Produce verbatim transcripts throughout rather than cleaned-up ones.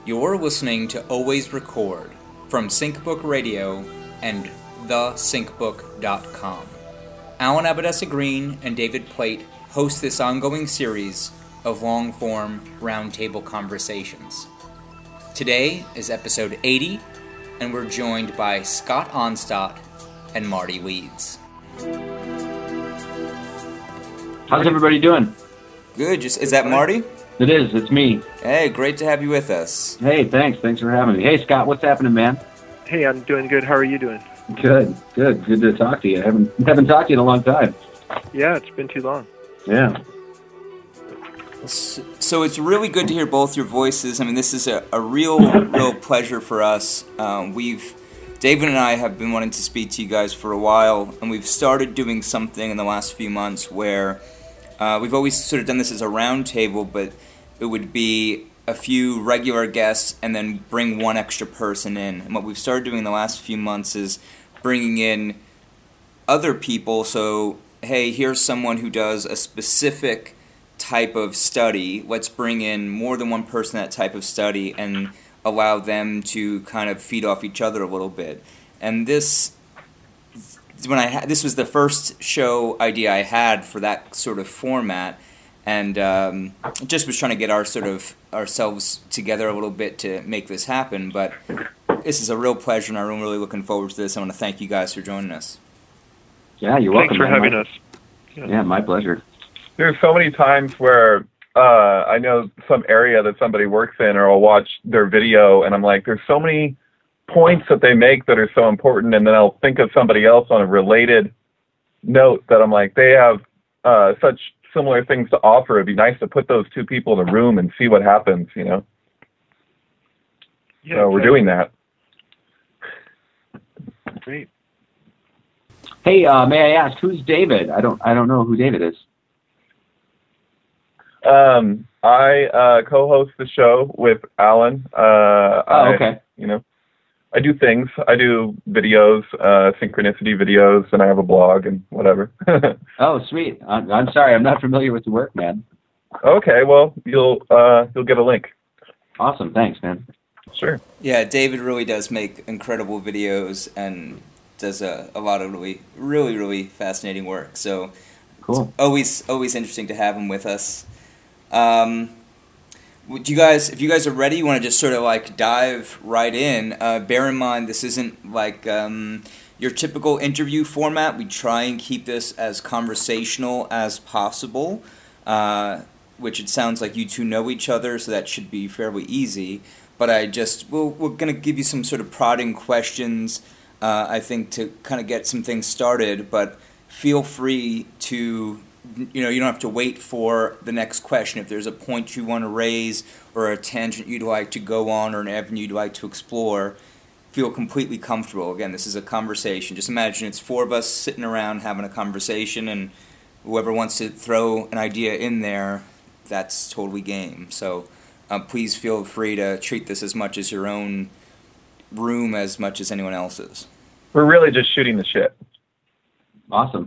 You're listening to Always Record from SyncBook Radio and the sync book dot com. Alan Abadessa Green and David Plate host this ongoing series of long-form roundtable conversations. Today is episode eighty, and we're joined by Scott Onstadt and Marty Leeds. How's everybody doing? Good. Just, is that Marty? It is. It's me. Hey, great to have you with us. Hey, thanks. Thanks for having me. Hey, Scott, what's happening, man? Hey, I'm doing good. How are you doing? Good. Good. Good to talk to you. I haven't haven't talked to you in a long time. Yeah, it's been too long. Yeah. So it's really good to hear both your voices. I mean, this is a, a real, real pleasure for us. Um, we've, David and I have been wanting to speak to you guys for a while, and we've started doing something in the last few months where uh, we've always sort of done this as a round table, but it would be a few regular guests and then bring one extra person in. And what we've started doing in the last few months is bringing in other people. So, hey, here's someone who does a specific type of study. Let's bring in more than one person that type of study and allow them to kind of feed off each other a little bit. And this, when I ha- this was the first show idea I had for that sort of format, and um, just was trying to get our sort of ourselves together a little bit to make this happen. But this is a real pleasure, and I'm really looking forward to this. I want to thank you guys for joining us. Yeah, you're welcome. Thanks for man. having my, us. Yeah. yeah, my pleasure. There's so many times where uh, I know some area that somebody works in, or I'll watch their video, and I'm like, there's so many points that they make that are so important, and then I'll think of somebody else on a related note that I'm like, they have uh, such similar things to offer. It'd be nice to put those two people in a room and see what happens, you know? Yeah, so we're doing that. Great. Hey, uh, may I ask, who's David? I don't I don't know who David is. Um, I uh, co-host the show with Alan. Uh, oh, okay. I, you know, I do things. I do videos, uh, synchronicity videos, and I have a blog and whatever. Oh, sweet. I'm, I'm sorry, I'm not familiar with the work, man. Okay, well, you'll uh, you'll get a link. Awesome, thanks, man. Sure. Yeah, David really does make incredible videos and does a, a lot of really, really, really fascinating work. So cool. It's always, always interesting to have him with us. Um, would you guys, if you guys are ready, you want to just sort of like dive right in. Uh, bear in mind, this isn't like um, your typical interview format. We try and keep this as conversational as possible, uh, which it sounds like you two know each other, so that should be fairly easy. But I just, we'll, we're going to give you some sort of prodding questions, uh, I think, to kind of get some things started. But feel free to, you know, you don't have to wait for the next question. If there's a point you want to raise or a tangent you'd like to go on or an avenue you'd like to explore, feel completely comfortable. Again, this is a conversation. Just imagine it's four of us sitting around having a conversation, and whoever wants to throw an idea in there, that's totally game. So uh, please feel free to treat this as much as your own room as much as anyone else's. We're really just shooting the shit. Awesome.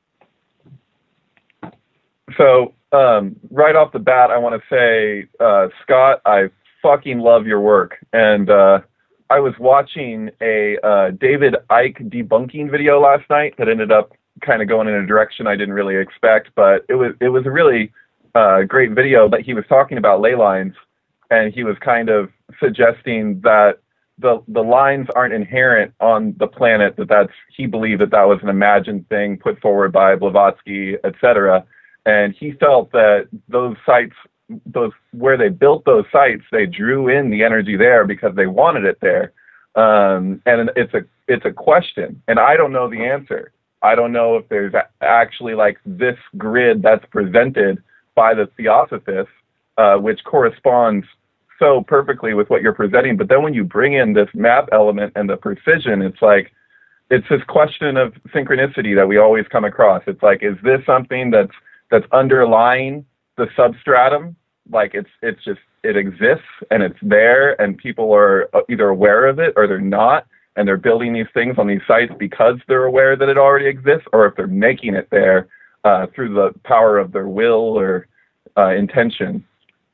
So, um, right off the bat, I want to say, uh, Scott, I fucking love your work. And uh, I was watching a uh, David Icke debunking video last night that ended up kind of going in a direction I didn't really expect, but it was it was a really uh, great video. But he was talking about ley lines, and he was kind of suggesting that the the lines aren't inherent on the planet, that that's, he believed that that was an imagined thing put forward by Blavatsky, et cetera. And he felt that those sites, those where they built those sites, they drew in the energy there because they wanted it there. Um, and it's a it's a question, and I don't know the answer. I don't know if there's actually like this grid that's presented by the Theosophists, uh, which corresponds so perfectly with what you're presenting. But then when you bring in this map element and the precision, it's like, it's this question of synchronicity that we always come across. It's like, is this something that's that's underlying the substratum? Like it's it's just, it exists and it's there, and people are either aware of it or they're not, and they're building these things on these sites because they're aware that it already exists, or if they're making it there uh, through the power of their will or uh, intention.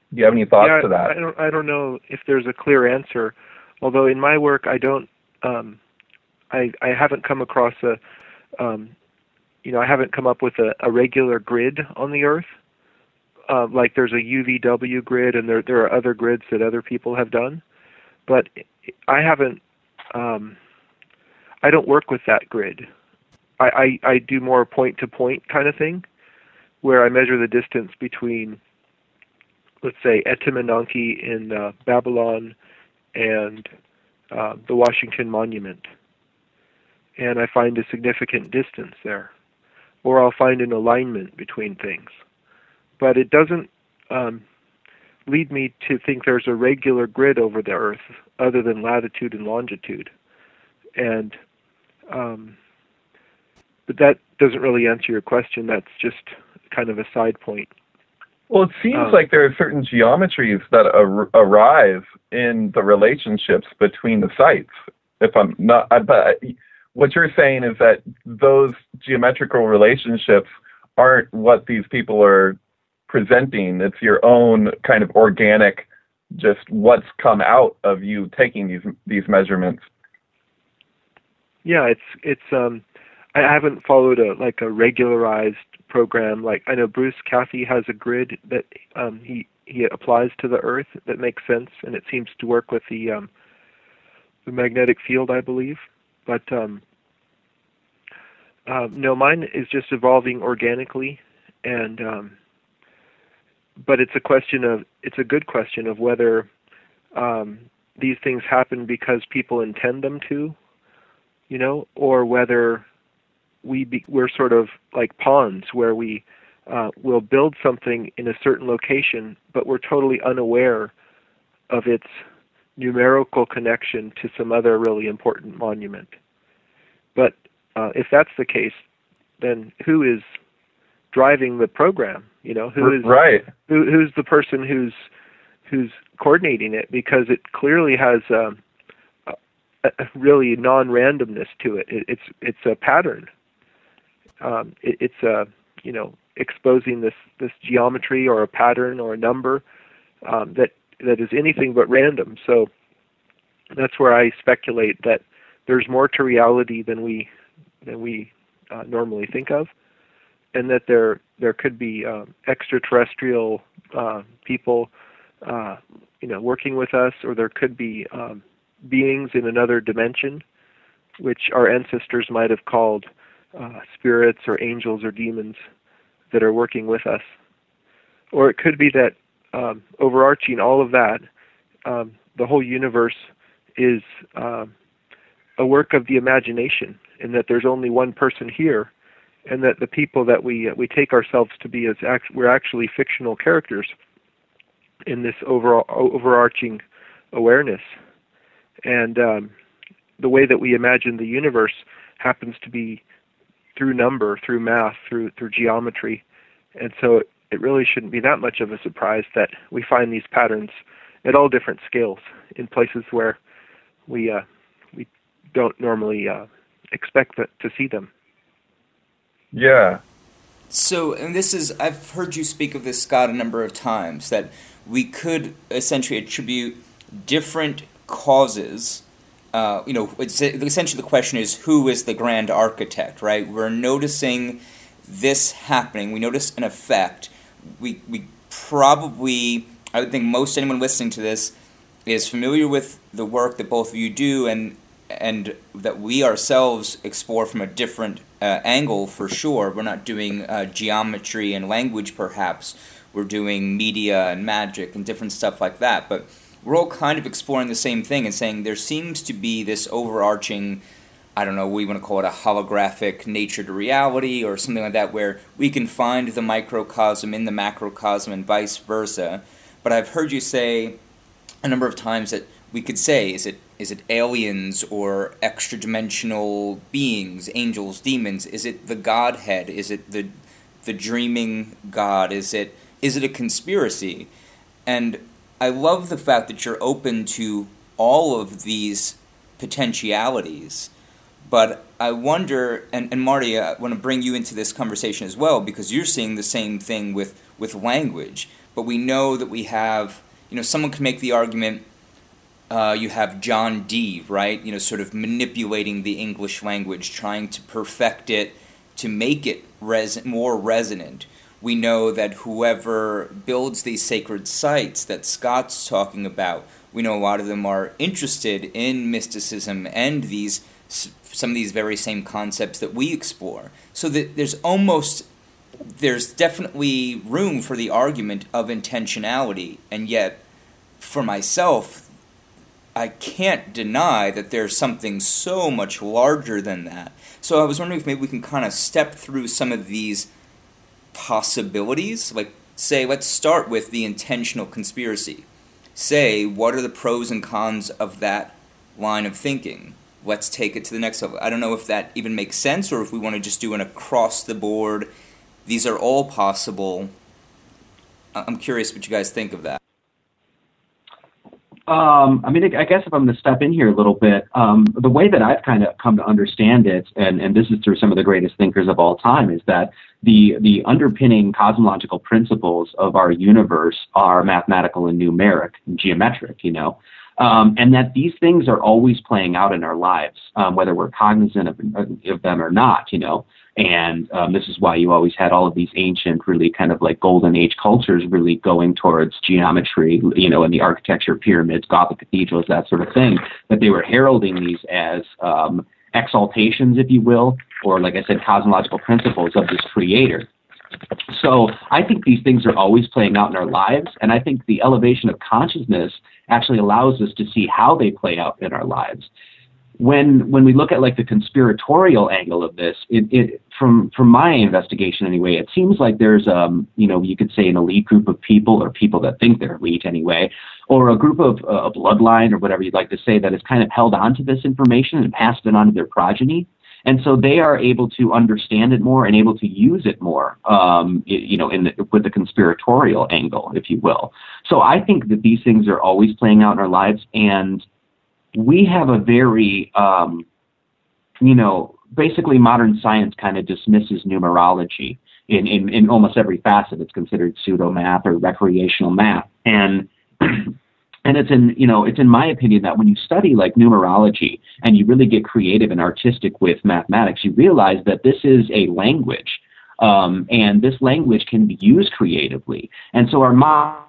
Do you have any thoughts yeah, to that? I don't, I don't know if there's a clear answer, although in my work I don't, um, I, I haven't come across a, um, you know, I haven't come up with a, a regular grid on the Earth. Uh, like there's a U V W grid, and there there are other grids that other people have done, but I haven't. Um, I don't work with that grid. I, I, I do more point-to-point kind of thing, where I measure the distance between, let's say, Etemenanke in uh, Babylon and uh, the Washington Monument. And I find a significant distance there. Or I'll find an alignment between things. But it doesn't um, lead me to think there's a regular grid over the Earth other than latitude and longitude. And um, but that doesn't really answer your question. That's just kind of a side point. Well, it seems Um, like there are certain geometries that ar- arise in the relationships between the sites. If I'm not, I, but what you're saying is that those geometrical relationships aren't what these people are presenting. It's your own kind of organic, just what's come out of you taking these these measurements. Yeah, it's it's. Um, I haven't followed a like a regularized program. Like I know Bruce Cathy has a grid that um, he he applies to the Earth that makes sense, and it seems to work with the um, the magnetic field, I believe. But um, uh, no, mine is just evolving organically, and um, but it's a question of it's a good question of whether um, these things happen because people intend them to, you know, or whether we be, we're sort of like pawns where we uh, will build something in a certain location, but we're totally unaware of its numerical connection to some other really important monument. But uh, if that's the case, then who is driving the program? You know, who is right? Who, who's the person who's who's coordinating it? Because it clearly has um, a, a really non-randomness to it. it. It's it's a pattern. Um, it, it's a you know exposing this this geometry or a pattern or a number um, that that is anything but random. So that's where I speculate that there's more to reality than we than we uh, normally think of, and that there there could be um, extraterrestrial uh, people, uh, you know, working with us, or there could be um, beings in another dimension, which our ancestors might have called uh, spirits or angels or demons that are working with us. Or it could be that um, overarching all of that, um, the whole universe is um, a work of the imagination, and that there's only one person here, and that the people that we uh, we take ourselves to be as act- we're actually fictional characters in this overall overarching awareness. And um, the way that we imagine the universe happens to be through number, through math, through through geometry, and so it, it really shouldn't be that much of a surprise that we find these patterns at all different scales in places where we uh, we don't normally uh, expect that, to see them. Yeah. So, and this is, I've heard you speak of this, Scott, a number of times, that we could essentially attribute different causes. Uh, you know, it's, essentially the question is, who is the grand architect, right? We're noticing this happening. We notice an effect. We we probably, I would think most anyone listening to this is familiar with the work that both of you do, and and that we ourselves explore from a different uh, angle for sure. We're not doing uh, geometry and language, perhaps. We're doing media and magic and different stuff like that. But we're all kind of exploring the same thing and saying there seems to be this overarching, I don't know, we want to call it a holographic nature to reality or something like that, where we can find the microcosm in the macrocosm and vice versa. But I've heard you say a number of times that we could say, is it is it aliens or extra-dimensional beings, angels, demons? Is it the Godhead? Is it the the dreaming God? Is it is it a conspiracy? And I love the fact that you're open to all of these potentialities. But I wonder, and, and Marty, I want to bring you into this conversation as well, because you're seeing the same thing with, with language. but we know that we have, you know, someone can make the argument, uh, you have John Dee, right, you know, sort of manipulating the English language, trying to perfect it, to make it res- more resonant. We know that whoever builds these sacred sites that Scott's talking about, we know a lot of them are interested in mysticism and these some of these very same concepts that we explore. So that there's almost, there's definitely room for the argument of intentionality, and yet, for myself, I can't deny that there's something so much larger than that. So I was wondering if maybe we can kind of step through some of these possibilities, like, say, let's start with the intentional conspiracy. Say, what are the pros and cons of that line of thinking? Let's take it to the next level. I don't know if that even makes sense, or if we want to just do an across-the-board, these are all possible. I'm curious what you guys think of that. Um, I mean, I guess if I'm going to step in here a little bit, um, the way that I've kind of come to understand it, and, and this is through some of the greatest thinkers of all time, is that the the underpinning cosmological principles of our universe are mathematical and numeric, and geometric, you know, um, and that these things are always playing out in our lives, um, whether we're cognizant of, of them or not, you know. And um, this is why you always had all of these ancient, really kind of like golden age cultures really going towards geometry, you know, in the architecture, pyramids, Gothic cathedrals, that sort of thing, that they were heralding these as um, exaltations, if you will, or like I said, cosmological principles of this creator. So I think these things are always playing out in our lives, and I think the elevation of consciousness actually allows us to see how they play out in our lives. When when we look at like the conspiratorial angle of this, it, it from from my investigation anyway, it seems like there's um you know you could say an elite group of people, or people that think they're elite anyway, or a group of uh, a bloodline or whatever you'd like to say, that has kind of held on to this information and passed it on to their progeny. And so they are able to understand it more and able to use it more, um, you know, in the, with the conspiratorial angle, if you will. So I think that these things are always playing out in our lives, and we have a very, um, you know, basically modern science kind of dismisses numerology in, in, in almost every facet. It's considered pseudo-math or recreational math. And and it's in, you know, it's in my opinion that when you study like numerology and you really get creative and artistic with mathematics, you realize that this is a language, um, and this language can be used creatively. And so our mo-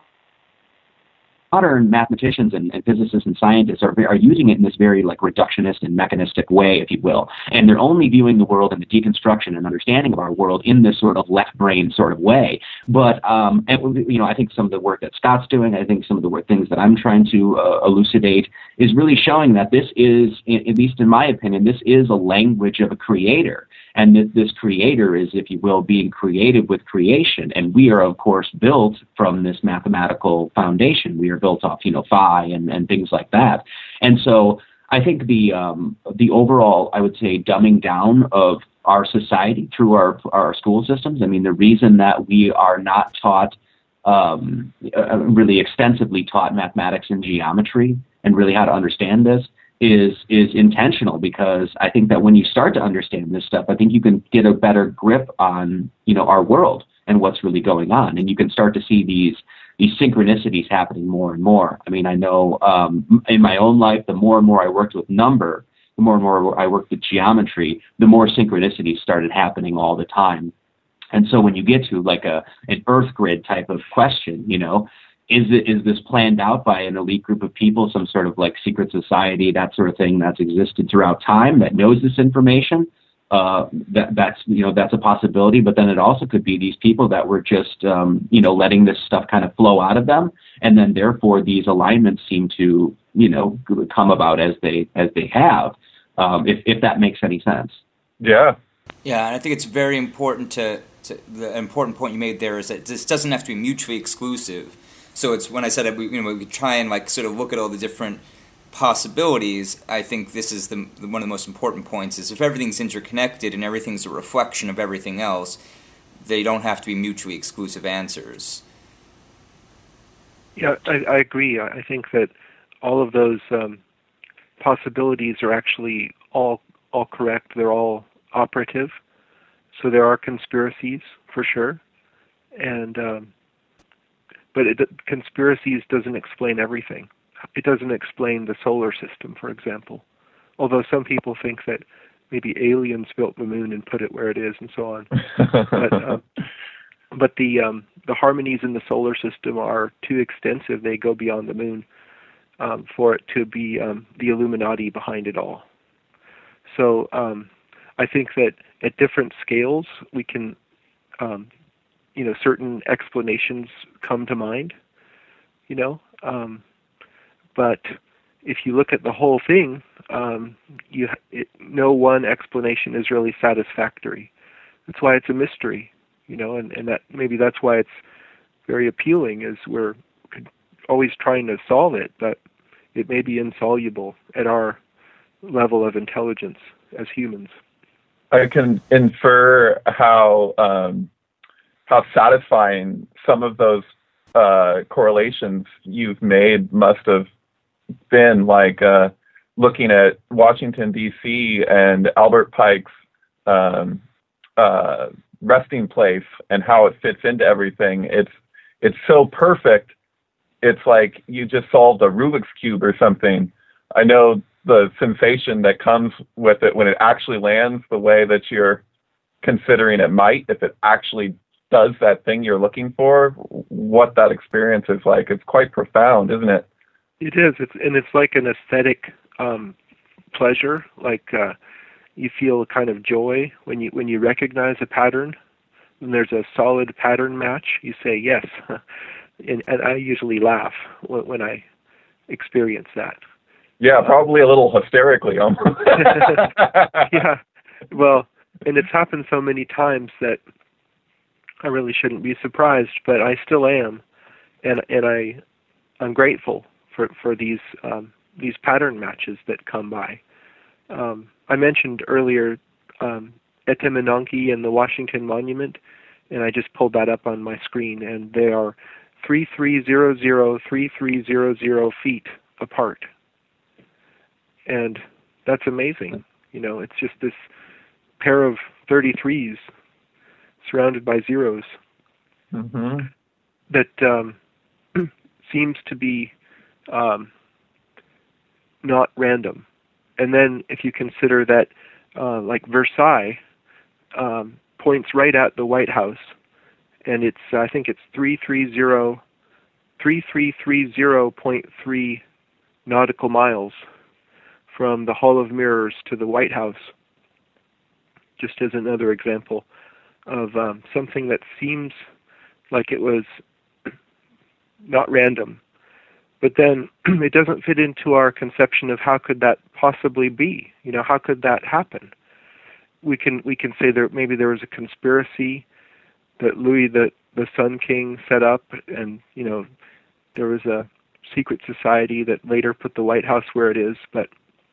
modern mathematicians and, and physicists and scientists are, are using it in this very like reductionist and mechanistic way, if you will. And they're only viewing the world and the deconstruction and understanding of our world in this sort of left brain sort of way. But, um, and, you know, I think some of the work that Scott's doing, I think some of the work, things that I'm trying to uh, elucidate is really showing that this is, at least in my opinion, this is a language of a creator. And that this creator is, if you will, being creative with creation. And we are, of course, built from this mathematical foundation. We are built off, you know, phi and, and things like that. And so I think the um, the overall, I would say, dumbing down of our society through our, our school systems. I mean, the reason that we are not taught, um, uh, really extensively taught mathematics and geometry and really how to understand this is is intentional, because I think that when you start to understand this stuff, I think you can get a better grip on, you know, our world and what's really going on. And you can start to see these these synchronicities happening more and more. I mean, I know um, in my own life, the more and more I worked with number, the more and more I worked with geometry, the more synchronicities started happening all the time. And so when you get to like a an Earth grid type of question, you know, Is it, is this planned out by an elite group of people, some sort of like secret society, that sort of thing that's existed throughout time that knows this information? Uh, that, that's, you know, that's a possibility. But then it also could be these people that were just, um, you know, letting this stuff kind of flow out of them. And then therefore these alignments seem to, you know, come about as they, as they have, um, if, if that makes any sense. Yeah. Yeah. And I think it's very important to, to the important point you made there is that this doesn't have to be mutually exclusive. So it's when I said we, you know, we try and like sort of look at all the different possibilities. I think this is the one of the most important points: is if everything's interconnected and everything's a reflection of everything else, they don't have to be mutually exclusive answers. Yeah, I, I agree. I think that all of those um, possibilities are actually all all correct. They're all operative. So there are conspiracies for sure, and um, but it, conspiracies doesn't explain everything. It doesn't explain the solar system, for example. Although some people think that maybe aliens built the moon and put it where it is, and so on. but um, but the um, the harmonies in the solar system are too extensive; they go beyond the moon um, for it to be um, the Illuminati behind it all. So um, I think that at different scales, we can, um, you know, certain explanations come to mind. You know, um, but if you look at the whole thing, um, you it, no one explanation is really satisfactory. That's why it's a mystery, you know, and, and that maybe that's why it's very appealing, is we're always trying to solve it, but it may be insoluble at our level of intelligence as humans. I can infer how um, how satisfying some of those uh, correlations you've made must have been, like uh, looking at Washington, D C and Albert Pike's um, uh, resting place and how it fits into everything. It's it's so perfect. It's like you just solved a Rubik's Cube or something. I know the sensation that comes with it when it actually lands the way that you're considering it might, if it actually does that thing you're looking for, what that experience is like. It's quite profound, isn't it? It is. It's and it's like an aesthetic um, pleasure. Like uh, you feel a kind of joy when you when you recognize a pattern. When there's a solid pattern match, you say yes, and, and I usually laugh when, when I experience that. Yeah, probably a little hysterically almost. Yeah, well, and it's happened so many times that I really shouldn't be surprised, but I still am, and and I I'm grateful for for these um, these pattern matches that come by. Um, I mentioned earlier um, Etemenanke and the Washington Monument, and I just pulled that up on my screen, and they are three three zero zero three three zero zero feet apart. And that's amazing. You know, it's just this pair of thirty-threes surrounded by zeros mm-hmm. that um, seems to be um, not random. And then if you consider that, uh, like Versailles um, points right at the White House, and it's I think it's three three zero three three three zero point three nautical miles from the Hall of Mirrors to the White House, just as another example of um, something that seems like it was not random. But then it doesn't fit into our conception of how could that possibly be? You know, how could that happen? We can we can say that maybe there was a conspiracy that Louis the, the Sun King set up, and, you know, there was a secret society that later put the White House where it is, but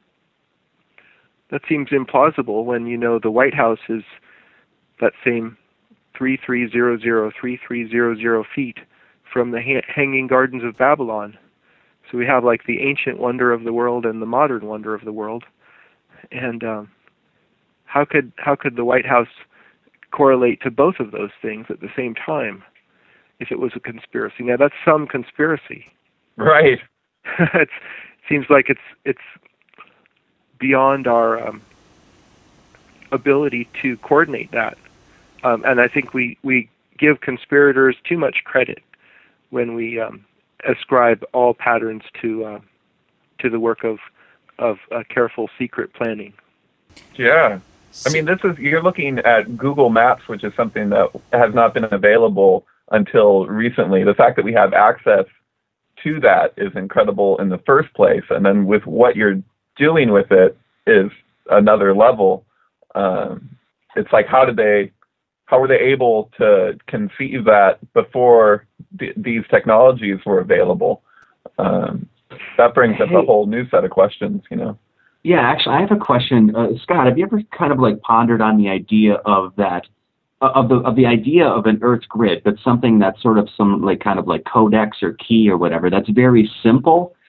that seems implausible when, you know, the White House is that same three three zero zero three three zero zero feet from the ha- Hanging Gardens of Babylon. So we have like the ancient wonder of the world and the modern wonder of the world. And um, how could how could the White House correlate to both of those things at the same time if it was a conspiracy? Now that's some conspiracy. Right. It seems like it's it's beyond our um, ability to coordinate that. Um, and I think we, we give conspirators too much credit when we um, ascribe all patterns to uh, to the work of of uh, careful secret planning. Yeah. I mean, this is, you're looking at Google Maps, which is something that has not been available until recently. The fact that we have access to that is incredible in the first place. And then with what you're doing with it is another level. Um, it's like, how did they, how were they able to conceive that before th- these technologies were available? Um, that brings up Hey. a whole new set of questions, you know? Yeah, actually, I have a question, uh, Scott. Have you ever kind of like pondered on the idea of that, uh, of the of the idea of an Earth grid, but something that's sort of some like kind of like codex or key or whatever that's very simple,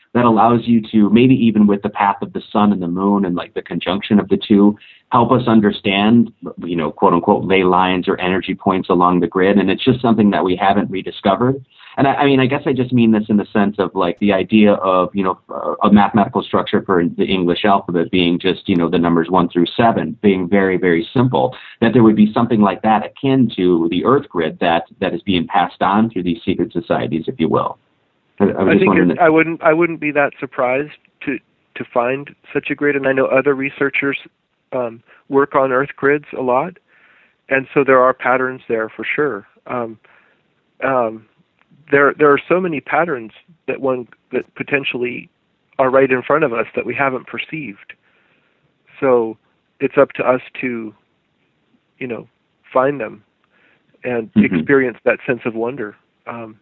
that allows you to, maybe even with the path of the sun and the moon and like the conjunction of the two, help us understand, you know, quote unquote, ley lines or energy points along the grid. And it's just something that we haven't rediscovered. And I, I mean, I guess I just mean this in the sense of like the idea of, you know, a mathematical structure for the English alphabet being just, you know, the numbers one through seven being very, very simple, that there would be something like that akin to the Earth grid that, that is being passed on through these secret societies, if you will. I, I, was I just think wondering it, I wouldn't I wouldn't be that surprised to to find such a grid, and I know other researchers um, work on Earth grids a lot, and so there are patterns there for sure. Um, um, there there are so many patterns that one that potentially are right in front of us that we haven't perceived. So it's up to us to, you know, find them and mm-hmm. experience that sense of wonder. Um,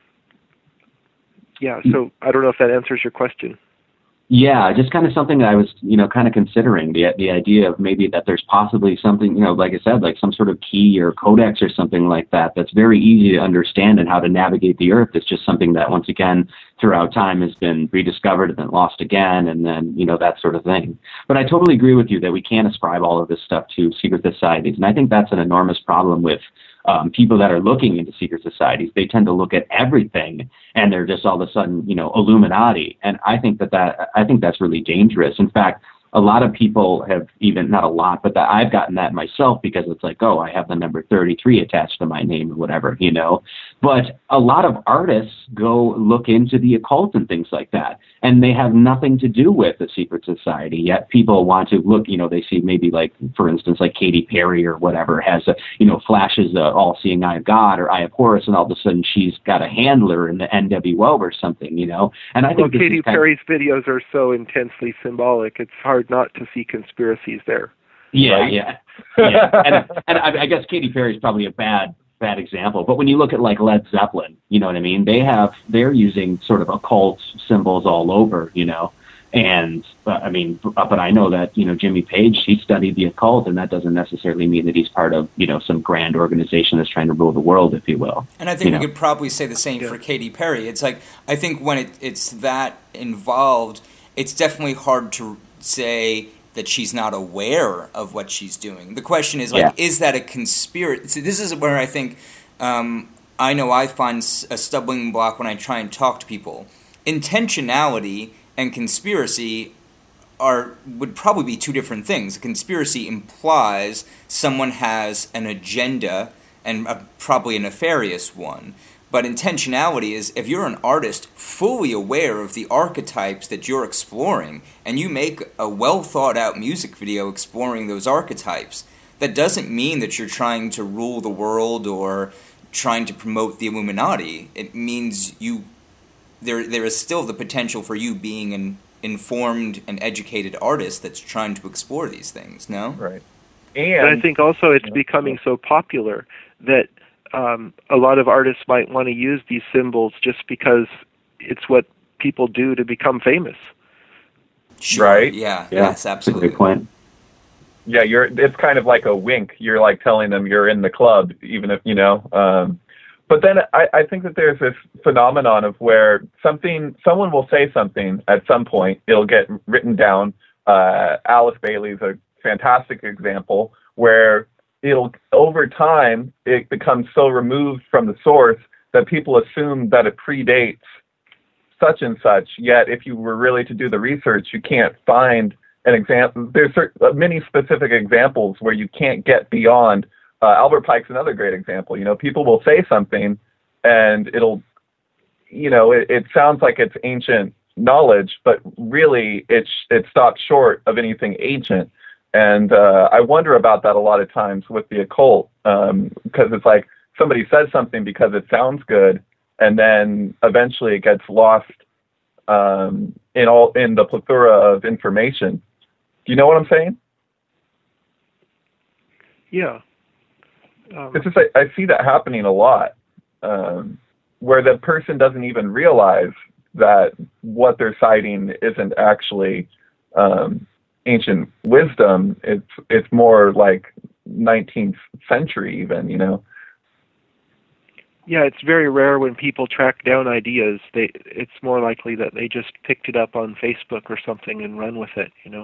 yeah, so I don't know if that answers your question. Yeah, just kind of something that I was, you know, kind of considering, the the idea of maybe that there's possibly something, you know, like I said, like some sort of key or codex or something like that that's very easy to understand and how to navigate the Earth. It's just something that, once again, throughout time has been rediscovered and then lost again, and then, you know, that sort of thing. But I totally agree with you that we can't ascribe all of this stuff to secret societies. And I think that's an enormous problem with Um, people that are looking into secret societies. They tend to look at everything and they're just all of a sudden, you know, Illuminati. And I think that, that I think that's really dangerous. In fact, a lot of people have even, not a lot, but that I've gotten that myself because it's like, oh, I have the number thirty-three attached to my name or whatever, you know. But a lot of artists go look into the occult and things like that, and they have nothing to do with the secret society. Yet people want to look, you know, they see maybe like, for instance, like Katy Perry or whatever has, a, you know, flashes a all-seeing eye of God or eye of Horus, and all of a sudden she's got a handler in the N W O or something, you know. And I think well, Katy Perry's of, videos are so intensely symbolic. It's hard not to see conspiracies there. Yeah, right? yeah, yeah. and and I, I guess Katy Perry is probably a bad bad example. But when you look at like Led Zeppelin, you know what I mean? They have they're using sort of occult symbols all over, you know. And uh, I mean, but I know that, you know, Jimmy Page, he studied the occult, and that doesn't necessarily mean that he's part of, you know, some grand organization that's trying to rule the world, if you will. And I think you we know? could probably say the same yeah. for Katy Perry. It's like, I think when it, it's that involved, it's definitely hard to say that she's not aware of what she's doing. The question is, like, yeah. is that a conspiracy? So this is where I think, um, I know I find a stumbling block when I try and talk to people. Intentionality and conspiracy are would probably be two different things. A conspiracy implies someone has an agenda, and a, probably a nefarious one. But intentionality is, if you're an artist fully aware of the archetypes that you're exploring, and you make a well-thought-out music video exploring those archetypes, that doesn't mean that you're trying to rule the world or trying to promote the Illuminati. It means you there there is still the potential for you being an informed and educated artist that's trying to explore these things, no? Right. And but I think also it's becoming so popular that Um, a lot of artists might want to use these symbols just because it's what people do to become famous. Sure. Right? Yeah. yeah. Yes, absolutely. Good point. Yeah, you're. It's kind of like a wink. You're like telling them you're in the club, even if you know. Um, but then I, I think that there's this phenomenon of where something, someone will say something at some point. It'll get written down. Uh, Alice Bailey's a fantastic example where it'll over time it becomes so removed from the source that people assume that it predates such and such. Yet, if you were really to do the research, you can't find an example. There's certain, many specific examples where you can't get beyond. Uh, Albert Pike's another great example. You know, people will say something, and it'll, you know, it, it sounds like it's ancient knowledge, but really, it's it stops short of anything ancient. And uh, I wonder about that a lot of times with the occult, um, because it's like somebody says something because it sounds good, and then eventually it gets lost um, in all in the plethora of information. Do you know what I'm saying? Yeah. Um, it's just I, I see that happening a lot, um, where the person doesn't even realize that what they're citing isn't actually um, ancient wisdom. It's it's more like nineteenth century even, you know. Yeah, it's very rare when people track down ideas. They, it's more likely that they just picked it up on Facebook or something and run with it, you know.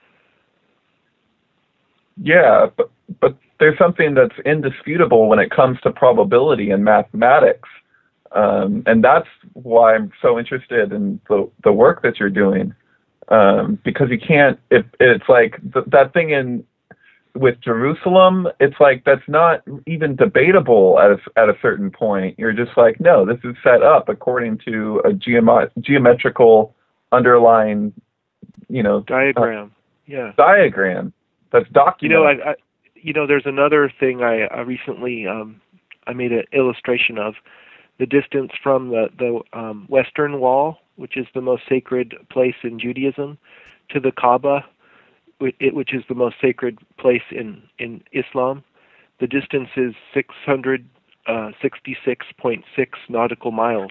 Yeah, but but there's something that's indisputable when it comes to probability in mathematics, um, and that's why I'm so interested in the the work that you're doing, um, because you can't. It, it's like th- that thing in. With Jerusalem, it's like that's not even debatable at a, at a certain point. You're just like, no, this is set up according to a geomet- geometrical underlying, you know, diagram. Uh, yeah, diagram that's documented. You know, I, I, you know, there's another thing I, I recently um, I made an illustration of the distance from the the um, Western Wall, which is the most sacred place in Judaism, to the Kaaba, which is the most sacred place in, in Islam. The distance is six hundred sixty-six point six nautical miles.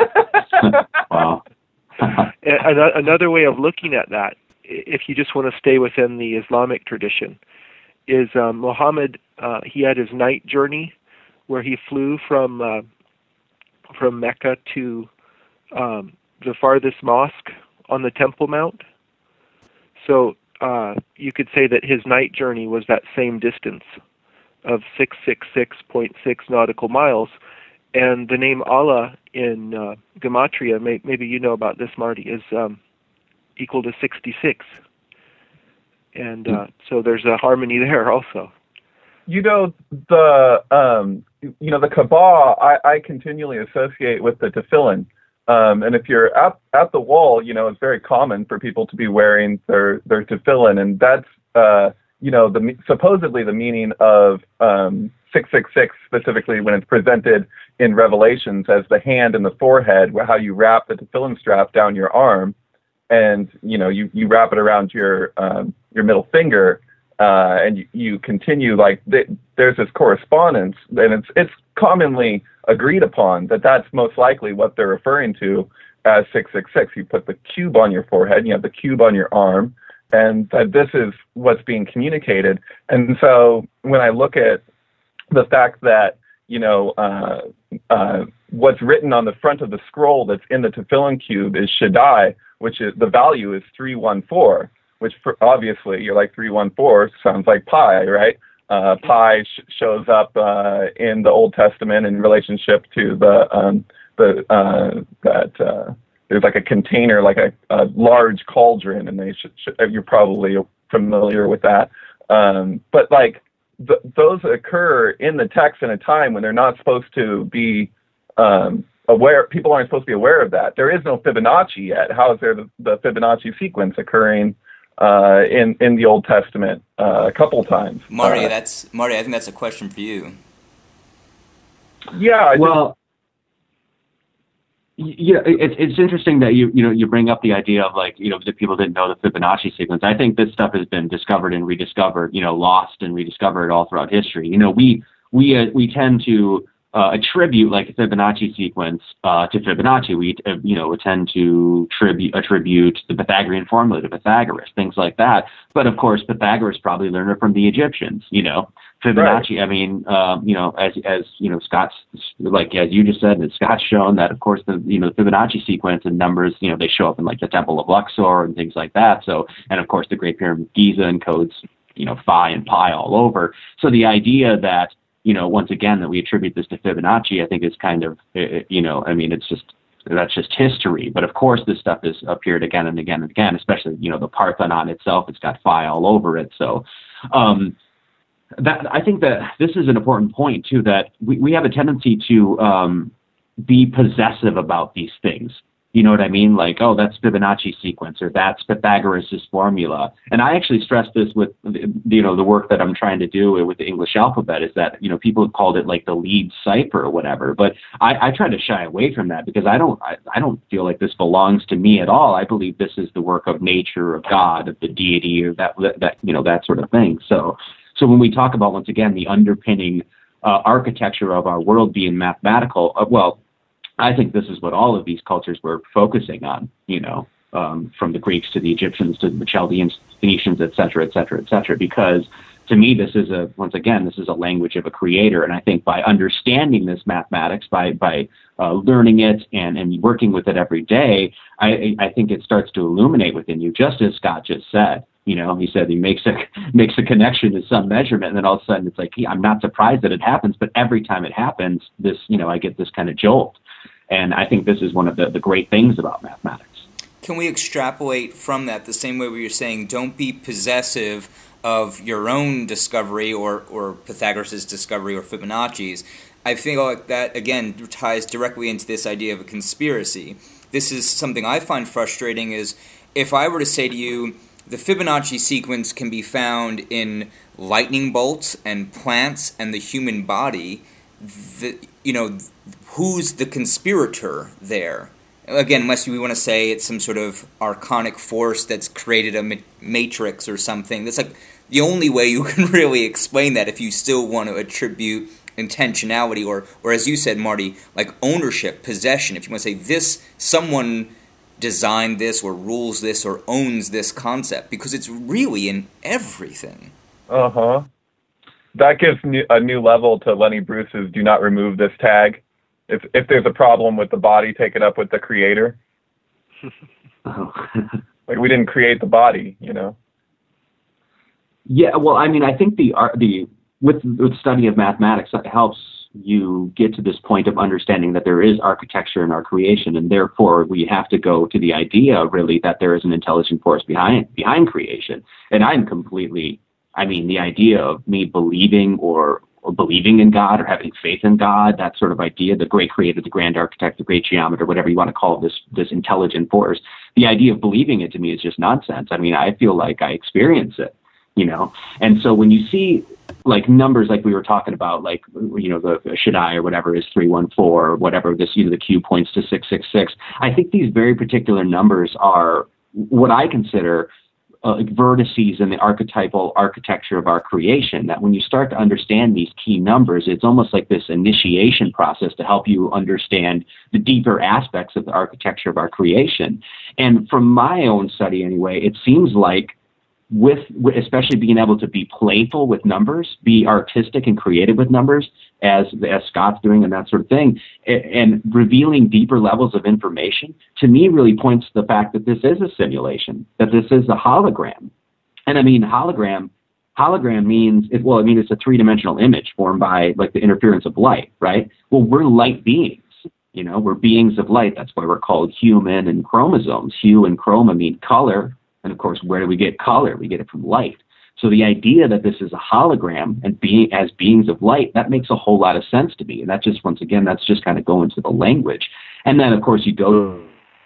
Wow. And another way of looking at that, if you just want to stay within the Islamic tradition, is um, Muhammad, uh, he had his night journey where he flew from uh, from Mecca to um, the farthest mosque on the Temple Mount. So Uh, you could say that his night journey was that same distance of six hundred sixty-six point six nautical miles. And the name Allah in uh, Gematria, may, maybe you know about this, Marty, is um, equal to sixty-six. And uh, so there's a harmony there also. You know, the um, you know the Kaaba, I, I continually associate with the tefillin. Um, and if you're at, at the wall, you know, it's very common for people to be wearing their, their tefillin. And that's, uh, you know, the supposedly the meaning of um, six six six, specifically when it's presented in Revelations as the hand and the forehead, how you wrap the tefillin strap down your arm. And, you know, you, you wrap it around your um, your middle finger. Uh, and you, you continue, like, th- there's this correspondence. And it's it's commonly agreed upon that that's most likely what they're referring to as six six six. You put the cube on your forehead, and you have the cube on your arm, and that this is what's being communicated. And so when I look at the fact that, you know, uh, uh, what's written on the front of the scroll that's in the tefillin cube is Shaddai, which is the value is three one four, which for, obviously you're like three one four sounds like pi, right? Uh, pi sh- shows up uh, in the Old Testament in relationship to the um, the uh, that uh, there's like a container, like a, a large cauldron, and they sh- sh- you're probably familiar with that. Um, but like th- those occur in the text in a time when they're not supposed to be um, aware. People aren't supposed to be aware of that. There is no Fibonacci yet. How is there the, the Fibonacci sequence occurring Uh, in in the Old Testament uh, a couple times? Marty, uh, that's Marty. I think that's a question for you. Yeah. I well, just, yeah, it's it's interesting that you you know you bring up the idea of, like, you know, that people didn't know the Fibonacci sequence. I think this stuff has been discovered and rediscovered, you know, lost and rediscovered all throughout history. You know, we we uh, we tend to Uh, attribute like a Fibonacci sequence uh, to Fibonacci. We, uh, you know, tend to tribute attribute the Pythagorean formula to Pythagoras, things like that. But of course, Pythagoras probably learned it from the Egyptians. You know, Fibonacci. Right. I mean, um, you know, as as you know, Scott's like as you just said, and Scott's shown that of course the you know the Fibonacci sequence and numbers, you know, they show up in like the Temple of Luxor and things like that. So, and of course the Great Pyramid of Giza encodes, you know, phi and pi all over. So the idea that, you know, once again, that we attribute this to Fibonacci, I think is kind of, you know, I mean, it's just, that's just history. But of course, this stuff has appeared again and again and again, especially, you know, the Parthenon itself, it's got phi all over it. So um, that I think that this is an important point, too, that we, we have a tendency to um, be possessive about these things. You know what I mean? Like, oh, that's Fibonacci sequence, or that's Pythagoras' formula. And I actually stress this with, you know, the work that I'm trying to do with the English alphabet is that, you know, people have called it like the lead cipher or whatever. But I, I try to shy away from that because I don't, I, I don't feel like this belongs to me at all. I believe this is the work of nature, of God, of the deity, or that, that, that you know, that sort of thing. So, so when we talk about, once again, the underpinning uh, architecture of our world being mathematical, uh, well, I think this is what all of these cultures were focusing on, you know, um, from the Greeks to the Egyptians to the Chaldeans, Phoenicians, et cetera, et cetera, et cetera, because to me, this is a, once again, this is a language of a creator. And I think by understanding this mathematics, by, by uh, learning it and, and working with it every day, I, I think it starts to illuminate within you, just as Scott just said. You know, he said he makes a, makes a connection to some measurement, and then all of a sudden it's like, yeah, I'm not surprised that it happens, but every time it happens, this, you know, I get this kind of jolt. And I think this is one of the, the great things about mathematics. Can we extrapolate from that the same way where you're saying don't be possessive of your own discovery or, or Pythagoras' discovery or Fibonacci's? I feel like that, again, ties directly into this idea of a conspiracy. This is something I find frustrating is if I were to say to you, the Fibonacci sequence can be found in lightning bolts and plants and the human body, the, you know, who's the conspirator there? Again, unless we want to say it's some sort of archonic force that's created a ma- matrix or something. That's like the only way you can really explain that if you still want to attribute intentionality or, or as you said, Marty, like ownership, possession. If you want to say this, someone designed this or rules this or owns this concept, because it's really in everything. Uh-huh. That gives new, a new level to Lenny Bruce's do not remove this tag. If if there's a problem with the body, take it up with the creator. Oh. Like, we didn't create the body, you know? Yeah, well, I mean, I think the the with with study of mathematics, it helps you get to this point of understanding that there is architecture in our creation, and therefore we have to go to the idea, really, that there is an intelligent force behind behind creation. And I'm completely, I mean, the idea of me believing or, or believing in God or having faith in God, that sort of idea, the great creator, the grand architect, the great geometer, whatever you want to call this this intelligent force, the idea of believing it to me is just nonsense. I mean, I feel like I experience it, you know? And so when you see like numbers like we were talking about, like, you know, the Shaddai or whatever is three one four or whatever, this, you know, the Q points to six six six. I think these very particular numbers are what I consider uh, vertices in the archetypal architecture of our creation, that when you start to understand these key numbers, it's almost like this initiation process to help you understand the deeper aspects of the architecture of our creation. And from my own study anyway, it seems like with, with especially being able to be playful with numbers, be artistic and creative with numbers, as as Scott's doing and that sort of thing, and, and revealing deeper levels of information, to me really points to the fact that this is a simulation, that this is a hologram. And I mean, hologram, hologram means, it, well, I mean, it's a three-dimensional image formed by like the interference of light, right? Well, we're light beings. You know, we're beings of light. That's why we're called human and chromosomes. Hue and chroma mean color. And of course, where do we get color? We get it from light. So the idea that this is a hologram and being as beings of light, that makes a whole lot of sense to me. And that just, once again, that's just kind of going to the language. And then, of course, you go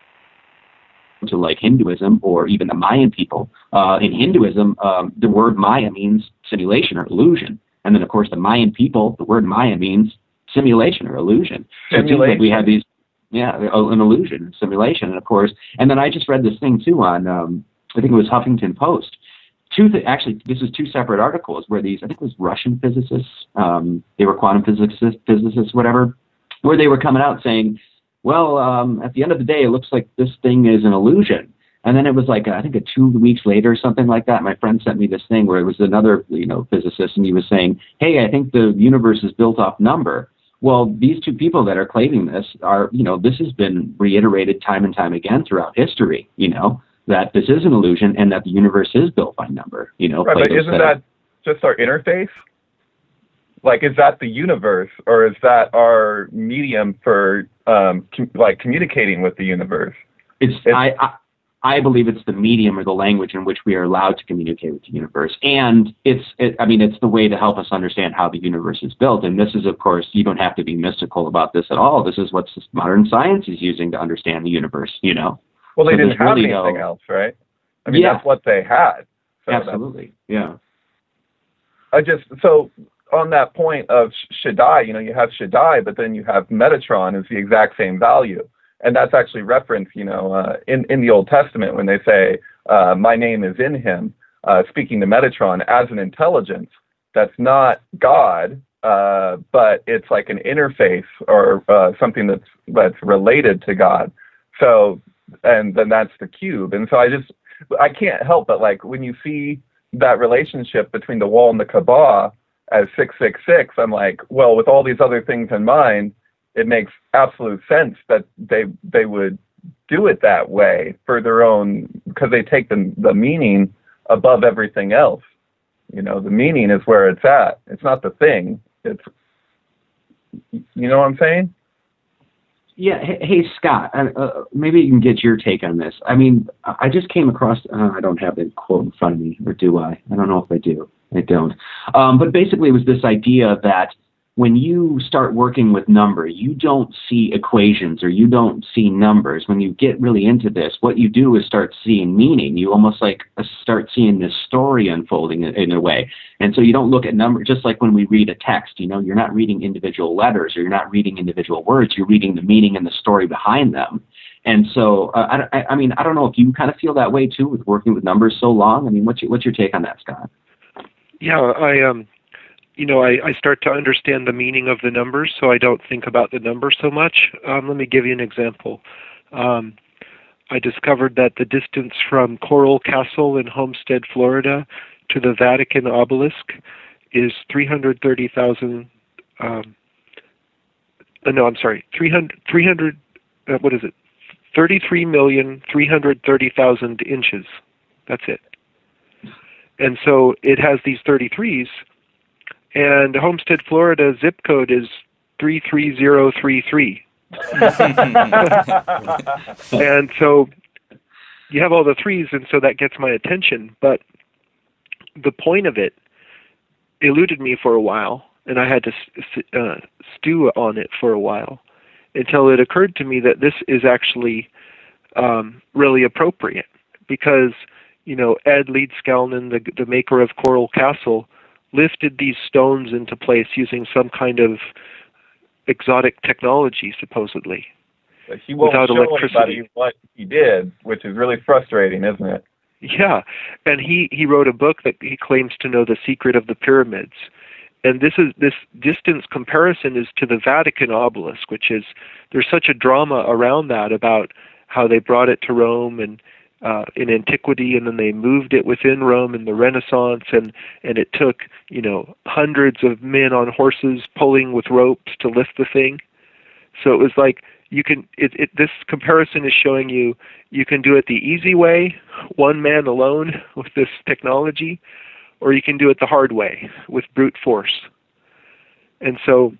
to like Hinduism or even the Mayan people. Uh, in Hinduism, um, the word Maya means simulation or illusion. And then, of course, the Mayan people, the word Maya means simulation or illusion. So it seems like we have these, yeah, an illusion, simulation, and of course. And then I just read this thing too on, um, I think it was Huffington Post. Two, th- actually, this is two separate articles where these, I think it was Russian physicists, um, they were quantum physicists, physicists, whatever, where they were coming out saying, well, um, at the end of the day, it looks like this thing is an illusion. And then it was like, I think a two weeks later or something like that, my friend sent me this thing where it was another, you know, physicist, and he was saying, hey, I think the universe is built off number. Well, these two people that are claiming this are, you know, this has been reiterated time and time again throughout history, you know, that this is an illusion and that the universe is built by number, you know. Right, but isn't that just our interface? Like, is that the universe, or is that our medium for, um, com- like, communicating with the universe? It's, it's I, I I believe it's the medium or the language in which we are allowed to communicate with the universe. And it's, it, I mean, it's the way to help us understand how the universe is built. And this is, of course, you don't have to be mystical about this at all. This is what modern science is using to understand the universe, you know. Well, they so didn't have really anything no, else, right? I mean, yeah. That's what they had. So Absolutely, yeah. I just, so on that point of Shaddai, you know, you have Shaddai, but then you have Metatron is the exact same value. And that's actually referenced, you know, uh, in, in the Old Testament when they say, uh, my name is in him, uh, speaking to Metatron as an intelligence that's not God, uh, but it's like an interface or uh, something that's that's related to God. So, and then that's the cube. And so I just, I can't help but, like, when you see that relationship between the wall and the Kaaba as six six six, I'm like, well, with all these other things in mind, it makes absolute sense that they they would do it that way for their own, because they take the the meaning above everything else. You know, the meaning is where it's at. It's not the thing. It's, you know what I'm saying? Yeah. Hey, hey Scott, uh, uh, maybe you can get your take on this. I mean, I just came across, uh, I don't have the quote in front of me, or do I? I don't know if I do. I don't. Um, but basically it was this idea that when you start working with numbers, you don't see equations or you don't see numbers. When you get really into this, what you do is start seeing meaning. You almost like start seeing this story unfolding in, in a way. And so you don't look at numbers, just like when we read a text, you know, you're not reading individual letters or you're not reading individual words. You're reading the meaning and the story behind them. And so, uh, I, I mean, I don't know if you kind of feel that way too with working with numbers so long. I mean, what's your, what's your take on that, Scott? Yeah, I um. You know, I, I start to understand the meaning of the numbers, so I don't think about the numbers so much. Um, let me give you an example. Um, I discovered that the distance from Coral Castle in Homestead, Florida, to the Vatican obelisk is three hundred thirty thousand. Um, uh, no, I'm sorry, three hundred. three hundred uh, what is it? thirty-three million three hundred thirty thousand inches. That's it. And so it has these thirty-threes. And Homestead, Florida zip code is three three zero three three. And so you have all the threes, and so that gets my attention. But the point of it eluded me for a while, and I had to uh, stew on it for a while until it occurred to me that this is actually um, really appropriate. Because, you know, Ed Leedskalnin, the, the maker of Coral Castle, lifted these stones into place using some kind of exotic technology, supposedly. But he won't without show electricity. anybody what he did, which is really frustrating, isn't it? Yeah, and he, he wrote a book that he claims to know the secret of the pyramids. And this is this distance comparison is to the Vatican obelisk, which is, there's such a drama around that about how they brought it to Rome and Uh, in antiquity, and then they moved it within Rome in the Renaissance, and, and it took, you know, hundreds of men on horses pulling with ropes to lift the thing. So it was like, you can, it, it, this comparison is showing you, you can do it the easy way, one man alone with this technology, or you can do it the hard way with brute force. And so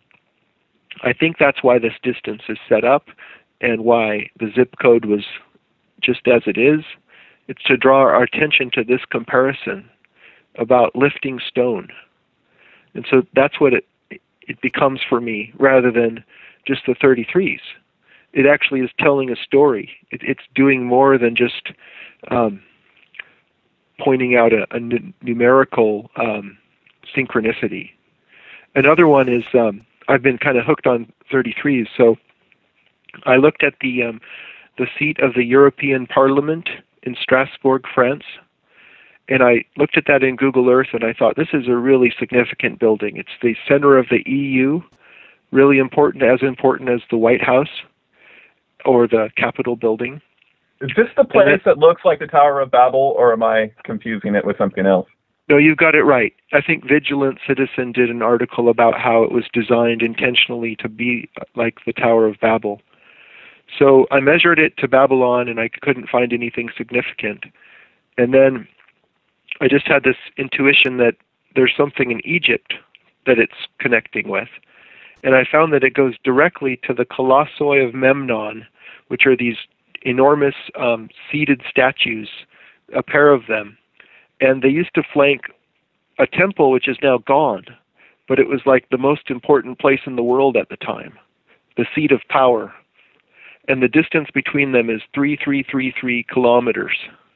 I think that's why this distance is set up, and why the zip code was just as it is. It's to draw our attention to this comparison about lifting stone. And so that's what it it becomes for me, rather than just the thirty-threes. It actually is telling a story. It, it's doing more than just um, pointing out a, a n- numerical um, synchronicity. Another one is, um, I've been kind of hooked on thirty-threes, so I looked at the um, the seat of the European Parliament in Strasbourg, France. And I looked at that in Google Earth, and I thought, this is a really significant building. It's the center of the E U, really important, as important as the White House or the Capitol building. Is this the place that, that looks like the Tower of Babel, or am I confusing it with something else? No, you've got it right. I think Vigilant Citizen did an article about how it was designed intentionally to be like the Tower of Babel. So I measured it to Babylon, and I couldn't find anything significant. And then I just had this intuition that there's something in Egypt that it's connecting with. And I found that it goes directly to the Colossoi of Memnon, which are these enormous um, seated statues, a pair of them. And they used to flank a temple which is now gone, but it was like the most important place in the world at the time, the seat of power. And the distance between them is three thousand three hundred thirty-three kilometers.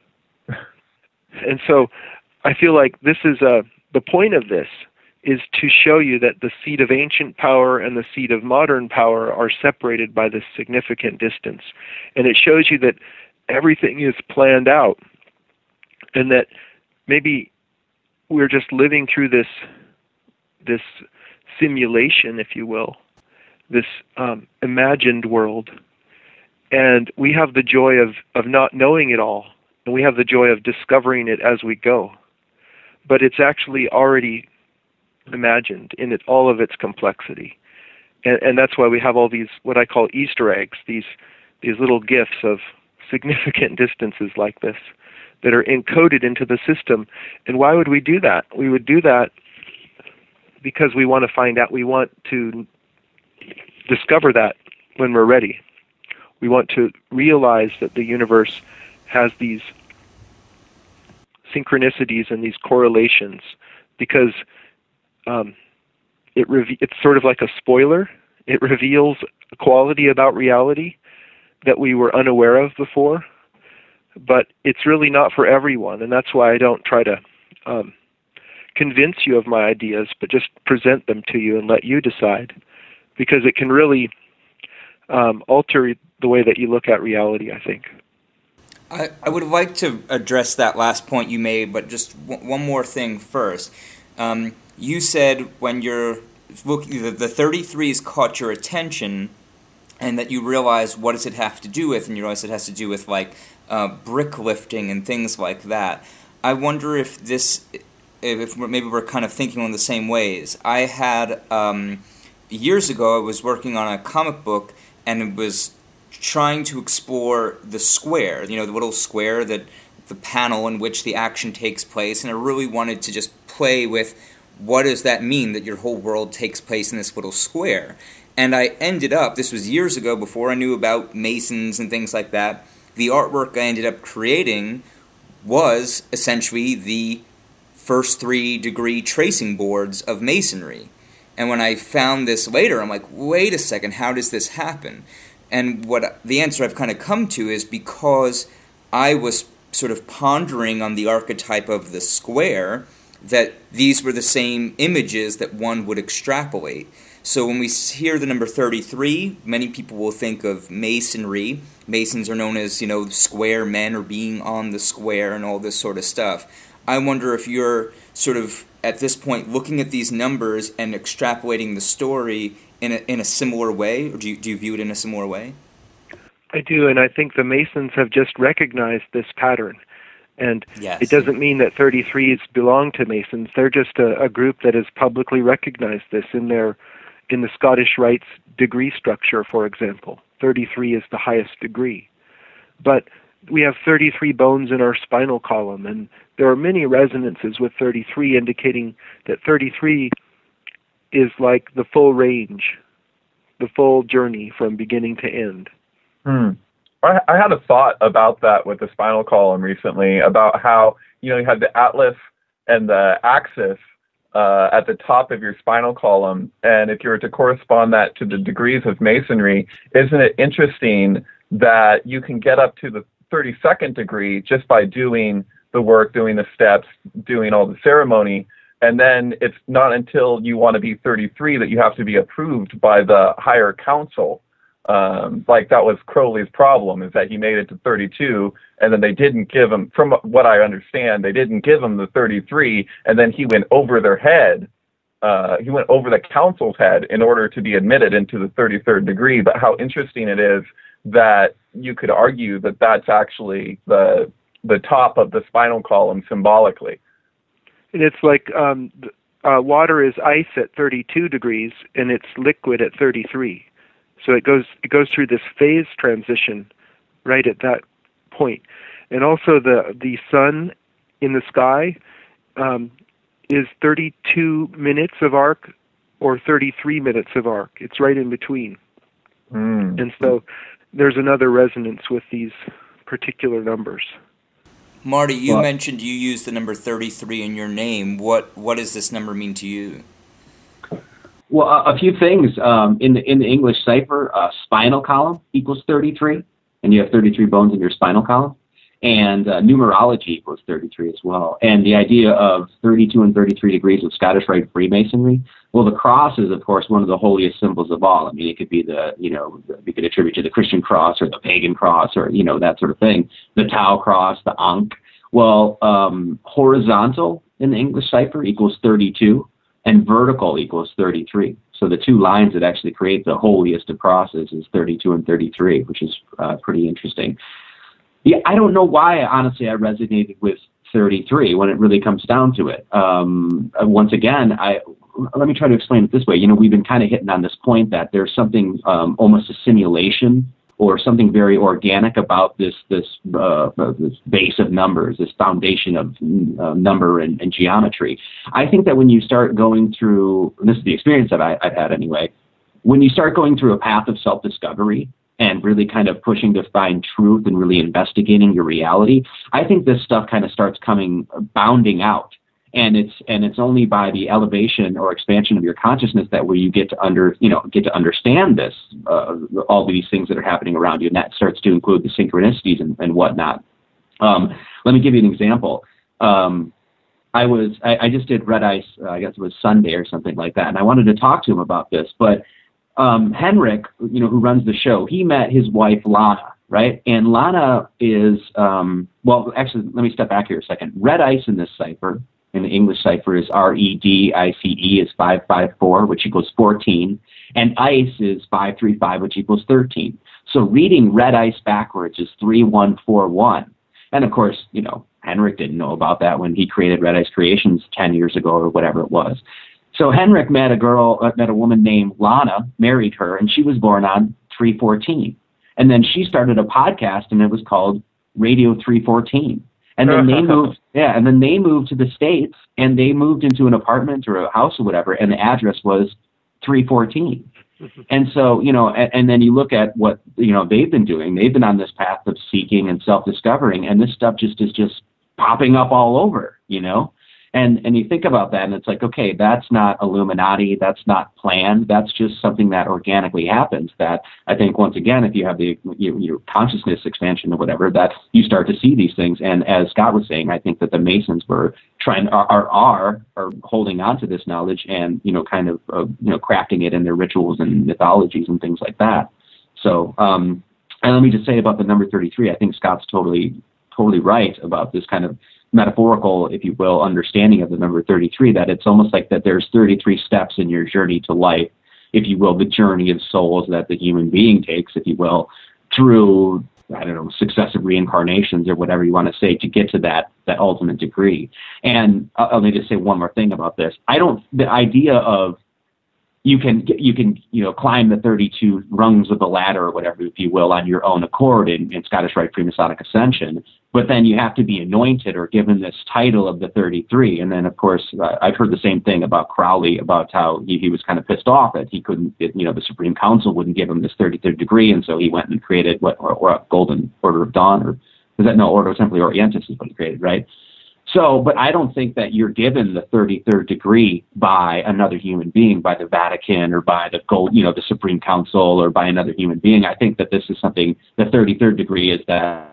And so I feel like this is a, the point of this is to show you that the seat of ancient power and the seat of modern power are separated by this significant distance. And it shows you that everything is planned out, and that maybe we're just living through this, this simulation, if you will, this um, imagined world. And we have the joy of, of not knowing it all, and we have the joy of discovering it as we go. but it's actually already imagined in it, all of its complexity. And, and that's why we have all these, what I call Easter eggs, these these little gifts of significant distances like this that are encoded into the system. And why would we do that? We would do that because we want to find out, we want to discover that when we're ready. We want to realize that the universe has these synchronicities and these correlations, because um, it re- it's sort of like a spoiler. It reveals a quality about reality that we were unaware of before, but it's really not for everyone, and that's why I don't try to um, convince you of my ideas, but just present them to you and let you decide, because it can really um, alter the way that you look at reality, I think. I, I would like to address that last point you made, but just w- one more thing first. Um, you said when you're looking, the, the thirty-threes caught your attention, and that you realize what does it have to do with, and you realize it has to do with like uh, brick lifting and things like that. I wonder if this, if we're, maybe we're kind of thinking on the same ways. I had, um, years ago, I was working on a comic book, and it was trying to explore the square, you know, the little square, that the panel in which the action takes place, and I really wanted to just play with what does that mean that your whole world takes place in this little square. And I ended up, this was years ago before I knew about Masons and things like that, the artwork I ended up creating was essentially the first three degree tracing boards of Masonry. And when I found this later, I'm like, wait a second, how does this happen? And what the answer I've kind of come to is because I was sort of pondering on the archetype of the square, that these were the same images that one would extrapolate. So when we hear the number thirty-three, many people will think of Masonry. Masons are known as, you know, square men or being on the square and all this sort of stuff. I wonder if you're sort of, at this point, looking at these numbers and extrapolating the story in a, in a similar way, or do you, do you view it in a similar way? I do, and I think the Masons have just recognized this pattern. And yes. It doesn't mean that thirty-threes belong to Masons. They're just a, a group that has publicly recognized this in their in the Scottish Rites degree structure, for example. thirty-three is the highest degree. But we have thirty-three bones in our spinal column, and there are many resonances with thirty-three indicating that thirty-three is like the full range, the full journey from beginning to end. Hmm. I, I had a thought about that with the spinal column recently, about how, you know, you have the atlas and the axis uh, at the top of your spinal column, and if you were to correspond that to the degrees of Masonry, isn't it interesting that you can get up to the thirty-second degree just by doing the work, doing the steps, doing all the ceremony, and then it's not until you want to be thirty-three that you have to be approved by the higher council. Um, like that was Crowley's problem, is that he made it to thirty-two, and then they didn't give him, from what I understand, they didn't give him the thirty-three, and then he went over their head. Uh, he went over the council's head in order to be admitted into the thirty-third degree. But how interesting it is that you could argue that that's actually the the top of the spinal column symbolically. And it's like um, uh, water is ice at thirty-two degrees, and it's liquid at thirty-three. So it goes it goes through this phase transition right at that point. And also the the sun in the sky um, is thirty-two minutes of arc or thirty-three minutes of arc. It's right in between. Mm. And so there's another resonance with these particular numbers. Marty, you well, mentioned you use the number thirty-three in your name. What what does this number mean to you? Well, a, a few things. Um, in the in the English cipher, uh, spinal column equals thirty-three, and you have thirty-three bones in your spinal column. And uh, numerology equals thirty-three as well. And the idea of thirty-two and thirty-three degrees of Scottish Rite Freemasonry, well, the cross is, of course, one of the holiest symbols of all. I mean, it could be the, you know, we could attribute to the Christian cross or the pagan cross or, you know, that sort of thing. The Tau cross, the Ankh. Well, um, horizontal in the English cipher equals thirty-two, and vertical equals thirty-three. So the two lines that actually create the holiest of crosses is thirty-two and thirty-three, which is uh, pretty interesting. Yeah, I don't know why, honestly, I resonated with thirty-three when it really comes down to it. Um, once again, I let me try to explain it this way. You know, we've been kind of hitting on this point that there's something um, almost a simulation or something very organic about this this uh, this base of numbers, this foundation of uh, number and, and geometry. I think that when you start going through, and this is the experience that I, I've had anyway, when you start going through a path of self-discovery and really kind of pushing to find truth and really investigating your reality, I think this stuff kind of starts coming bounding out. And it's and it's only by the elevation or expansion of your consciousness that where you get to under you know get to understand this uh, all these things that are happening around you, and that starts to include the synchronicities and, and whatnot. Um, let me give you an example. Um, I was I, I just did Red Ice. Uh, I guess it was Sunday or something like that, and I wanted to talk to him about this. But um, Henrik, you know, who runs the show, he met his wife Lana, right? And Lana is um, well, actually, let me step back here a second. Red Ice in this cipher. In the English cipher is R E D I C E is five five four, which equals fourteen, and ice is five three five, which equals thirteen. So reading red ice backwards is three one four one. And of course, you know, Henrik didn't know about that when he created Red Ice Creations ten years ago or whatever it was. So Henrik met a girl, uh, met a woman named Lana, married her, and she was born on three fourteen. And then she started a podcast, and it was called Radio three fourteen. And then they moved, yeah, and then they moved to the States, and they moved into an apartment or a house or whatever, and the address was three fourteen. And so, you know, and, and then you look at what, you know, they've been doing. They've been on this path of seeking and self-discovering, and this stuff just is just popping up all over, you know. And and you think about that, and it's like, okay, that's not Illuminati, that's not planned, that's just something that organically happens. That I think, once again, if you have the your, your consciousness expansion or whatever, that you start to see these things. And as Scott was saying, I think that the Masons were trying are are are, are holding on to this knowledge and, you know, kind of uh, you know crafting it in their rituals and mythologies and things like that. So, um, and let me just say about the number thirty-three, I think Scott's totally totally right about this kind of metaphorical, if you will, understanding of the number thirty-three, that it's almost like that there's thirty-three steps in your journey to life, if you will, the journey of souls that the human being takes, if you will, through, I don't know, successive reincarnations or whatever you want to say to get to that that ultimate degree. And uh, let me just say one more thing about this. I don't, the idea of you can, you can, you know, climb the thirty-two rungs of the ladder or whatever, if you will, on your own accord in, in Scottish Rite Freemasonic Ascension, but then you have to be anointed or given this title of the thirty-three. And then, of course, uh, I've heard the same thing about Crowley, about how he, he was kind of pissed off that he couldn't, it, you know, the Supreme Council wouldn't give him this thirty-third degree, and so he went and created what, or, or Golden Order of Dawn, or was that, no, Ordo Templi Orientis is what he created, right? So, but I don't think that you're given the thirty-third degree by another human being, by the Vatican or by the gold, you know, the Supreme Council or by another human being. I think that this is something, the thirty-third degree is that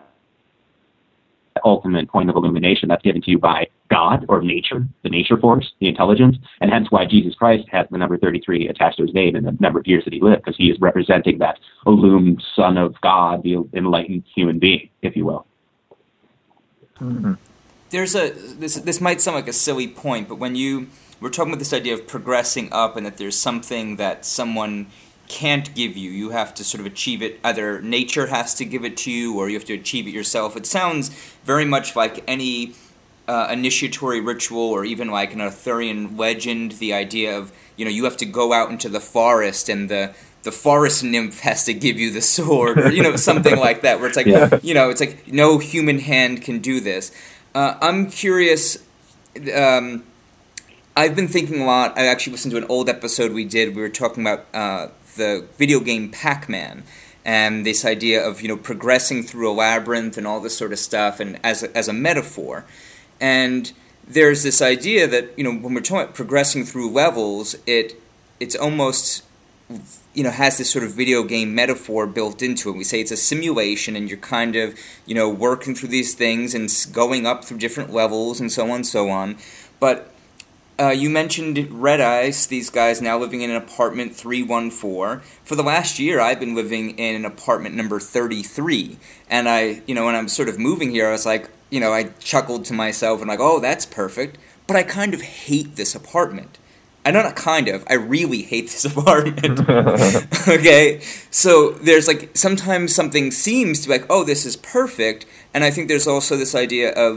ultimate point of illumination that's given to you by God or nature, the nature force, the intelligence, and hence why Jesus Christ has the number thirty-three attached to his name and the number of years that he lived, because he is representing that illumined Son of God, the enlightened human being, if you will. Mm-hmm. There's a this this might sound like a silly point, but when you we're talking about this idea of progressing up and that there's something that someone can't give you, you have to sort of achieve it. Either nature has to give it to you, or you have to achieve it yourself. It sounds very much like any uh, initiatory ritual, or even like an Arthurian legend. The idea of, you know, you have to go out into the forest and the the forest nymph has to give you the sword, or, you know, something like that, where it's like, yeah. you know, it's like no human hand can do this. Uh, I'm curious, um, I've been thinking a lot. I actually listened to an old episode we did. We were talking about uh, the video game Pac-Man and this idea of, you know, progressing through a labyrinth and all this sort of stuff, and as a, as a metaphor. And there's this idea that, you know, when we're talking about progressing through levels, it it's almost, you know, has this sort of video game metaphor built into it. We say it's a simulation, and you're kind of, you know, working through these things and going up through different levels and so on and so on. But uh, you mentioned Red Ice, these guys now living in an apartment three one four. For the last year, I've been living in an apartment number thirty-three. And I, you know, when I'm sort of moving here, I was like, you know, I chuckled to myself and like, oh, that's perfect. But I kind of hate this apartment. I know, not kind of. I really hate this apartment. Okay? So there's like, sometimes something seems to be like, oh, this is perfect. And I think there's also this idea of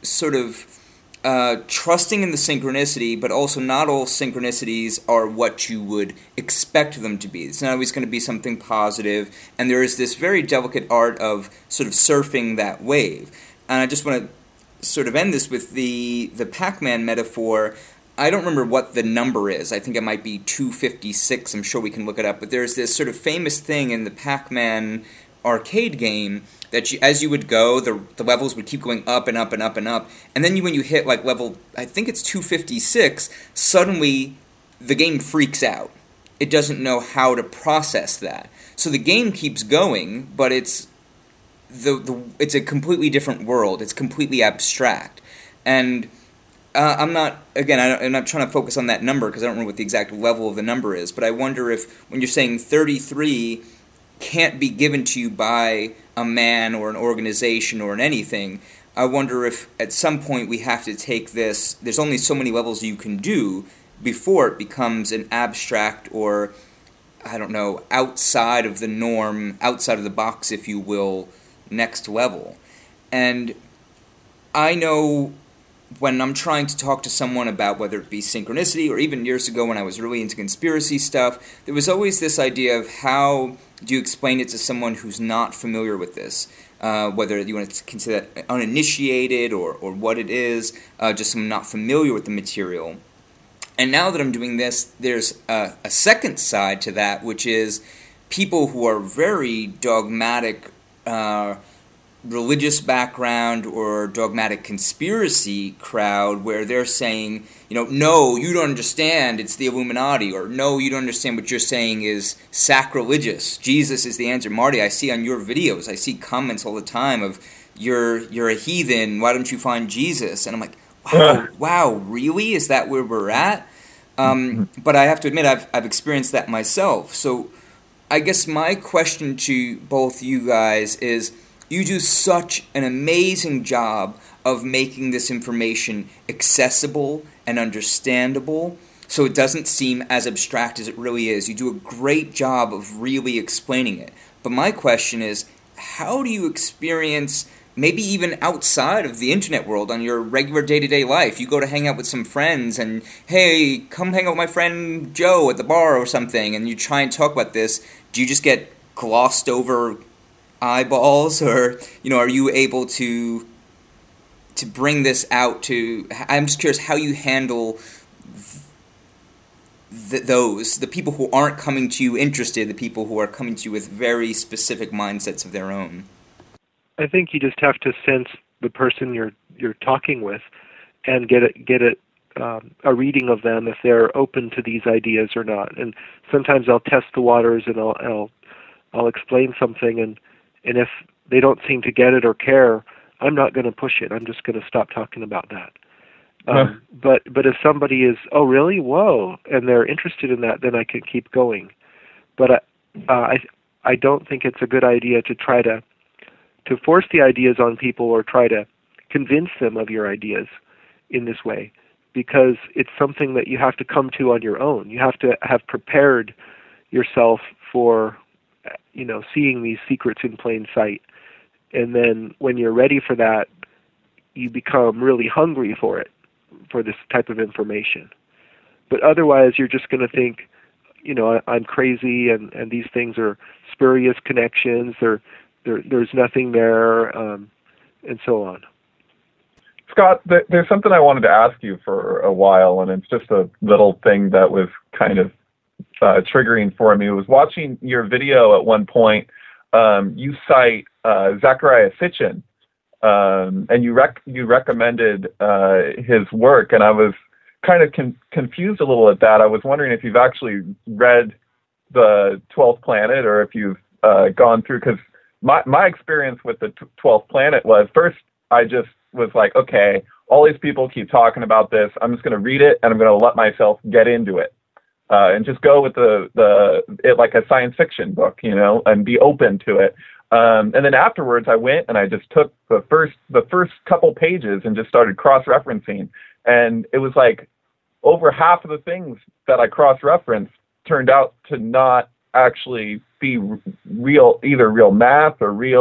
sort of uh, trusting in the synchronicity, but also not all synchronicities are what you would expect them to be. It's not always going to be something positive, and there is this very delicate art of sort of surfing that wave. And I just want to sort of end this with the, the Pac-Man metaphor. I don't remember what the number is. I think it might be two fifty-six. I'm sure we can look it up. But there's this sort of famous thing in the Pac-Man arcade game that you, as you would go, the the levels would keep going up and up and up and up. And then you, when you hit like level, I think it's two fifty-six, suddenly the game freaks out. It doesn't know how to process that. So the game keeps going, but it's the, the it's a completely different world. It's completely abstract. And uh, I'm not, again, I don't, I'm not trying to focus on that number because I don't remember what the exact level of the number is, but I wonder if when you're saying thirty-three can't be given to you by a man or an organization or an anything, I wonder if at some point we have to take this, there's only so many levels you can do before it becomes an abstract or, I don't know, outside of the norm, outside of the box, if you will, next level. And I know when I'm trying to talk to someone about whether it be synchronicity, or even years ago when I was really into conspiracy stuff, there was always this idea of how do you explain it to someone who's not familiar with this, uh, whether you want to consider that uninitiated or, or what it is, uh, just someone not familiar with the material. And now that I'm doing this, there's a, a second side to that, which is people who are very dogmatic, uh, religious background or dogmatic conspiracy crowd where they're saying, you know, no, you don't understand, it's the Illuminati, or no, you don't understand, what you're saying is sacrilegious. Jesus is the answer. Marty, I see on your videos, I see comments all the time of, you're you're a heathen, why don't you find Jesus? And I'm like, wow, wow, really? Is that where we're at? Um, but I have to admit, I've I've experienced that myself. So I guess my question to both you guys is, you do such an amazing job of making this information accessible and understandable, so it doesn't seem as abstract as it really is. You do a great job of really explaining it. But my question is, how do you experience, maybe even outside of the internet world, on your regular day-to-day life? You go to hang out with some friends and, hey, come hang out with my friend Joe at the bar or something, and you try and talk about this. Do you just get glossed over eyeballs, or, you know, are you able to to bring this out to, I'm just curious how you handle th- those, the people who aren't coming to you interested, the people who are coming to you with very specific mindsets of their own. I think you just have to sense the person you're you're talking with and get it get it um, a reading of them if they're open to these ideas or not. And sometimes I'll test the waters and I'll I'll, I'll explain something, and And if they don't seem to get it or care, I'm not going to push it. I'm just going to stop talking about that. Um, huh. But but if somebody is, oh really, whoa, and they're interested in that, then I can keep going. But I uh, I I don't think it's a good idea to try to to force the ideas on people or try to convince them of your ideas in this way, because it's something that you have to come to on your own. You have to have prepared yourself for, you know, seeing these secrets in plain sight. And then when you're ready for that, you become really hungry for it, for this type of information. But otherwise, you're just going to think, you know, I, I'm crazy, and, and these things are spurious connections, there, there there's nothing there, um, and so on. Scott, th- there's something I wanted to ask you for a while, and it's just a little thing that was kind of Uh, triggering for me. Was watching your video at one point. Um, you cite uh, Zecharia Sitchin, um, and you rec- you recommended uh, his work, and I was kind of con- confused a little at that. I was wondering if you've actually read the twelfth Planet, or if you've uh, gone through, because my my experience with the twelfth Planet was, first I just was like, okay, all these people keep talking about this. I'm just going to read it, and I'm going to let myself get into it. Uh, and just go with the, the it like a science fiction book, you know, and be open to it. Um, and then afterwards, I went and I just took the first the first couple pages and just started cross-referencing. And it was like over half of the things that I cross-referenced turned out to not actually be real, either real math or real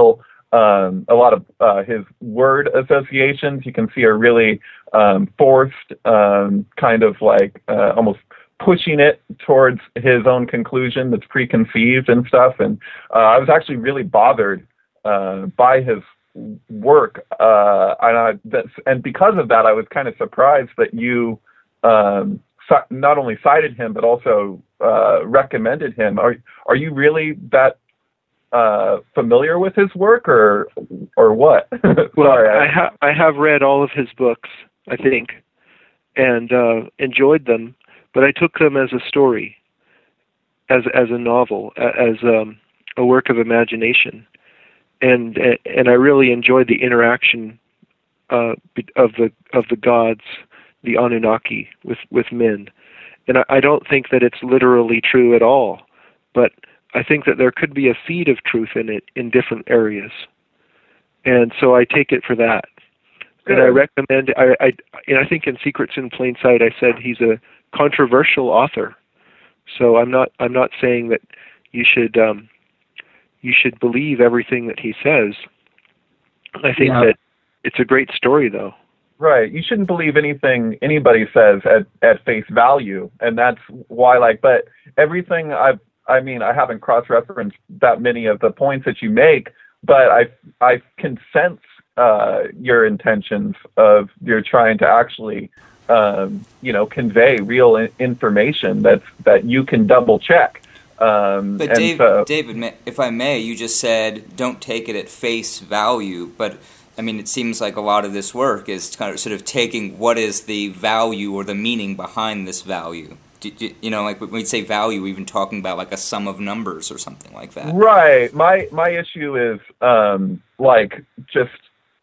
um, a lot of uh, his word associations you can see are really um, forced, um, kind of like uh, almost pushing it towards his own conclusion that's preconceived and stuff. And uh, I was actually really bothered uh, by his work, uh, and, I, that's, and because of that, I was kind of surprised that you um, not only cited him but also uh, recommended him. Are are you really that uh, familiar with his work, or or what? Well, Sorry, I, I, ha- I have read all of his books, I think, and uh, enjoyed them. But I took them as a story, as as a novel, as um, a work of imagination, and and I really enjoyed the interaction uh, of the of the gods, the Anunnaki, with with men. And I, I don't think that it's literally true at all, but I think that there could be a seed of truth in it in different areas, and so I take it for that. Good. And I recommend. I I and I think in Secrets in Plain Sight I said he's a controversial author, so I'm not I'm not saying that you should um, you should believe everything that he says. I think yeah. that it's a great story, though. Right. You shouldn't believe anything anybody says at, at face value, and that's why. Like, but everything I've I mean I haven't cross-referenced that many of the points that you make, but I I can sense uh, your intentions of you're trying to actually. Um, you know, convey real I- information that that you can double check. Um, but and Dave, so, David, if I may, you just said don't take it at face value. But I mean, it seems like a lot of this work is kind of sort of taking what is the value or the meaning behind this value. Do, do, you know, like when we say value, we're even talking about like a sum of numbers or something like that. Right. My my issue is um, like just.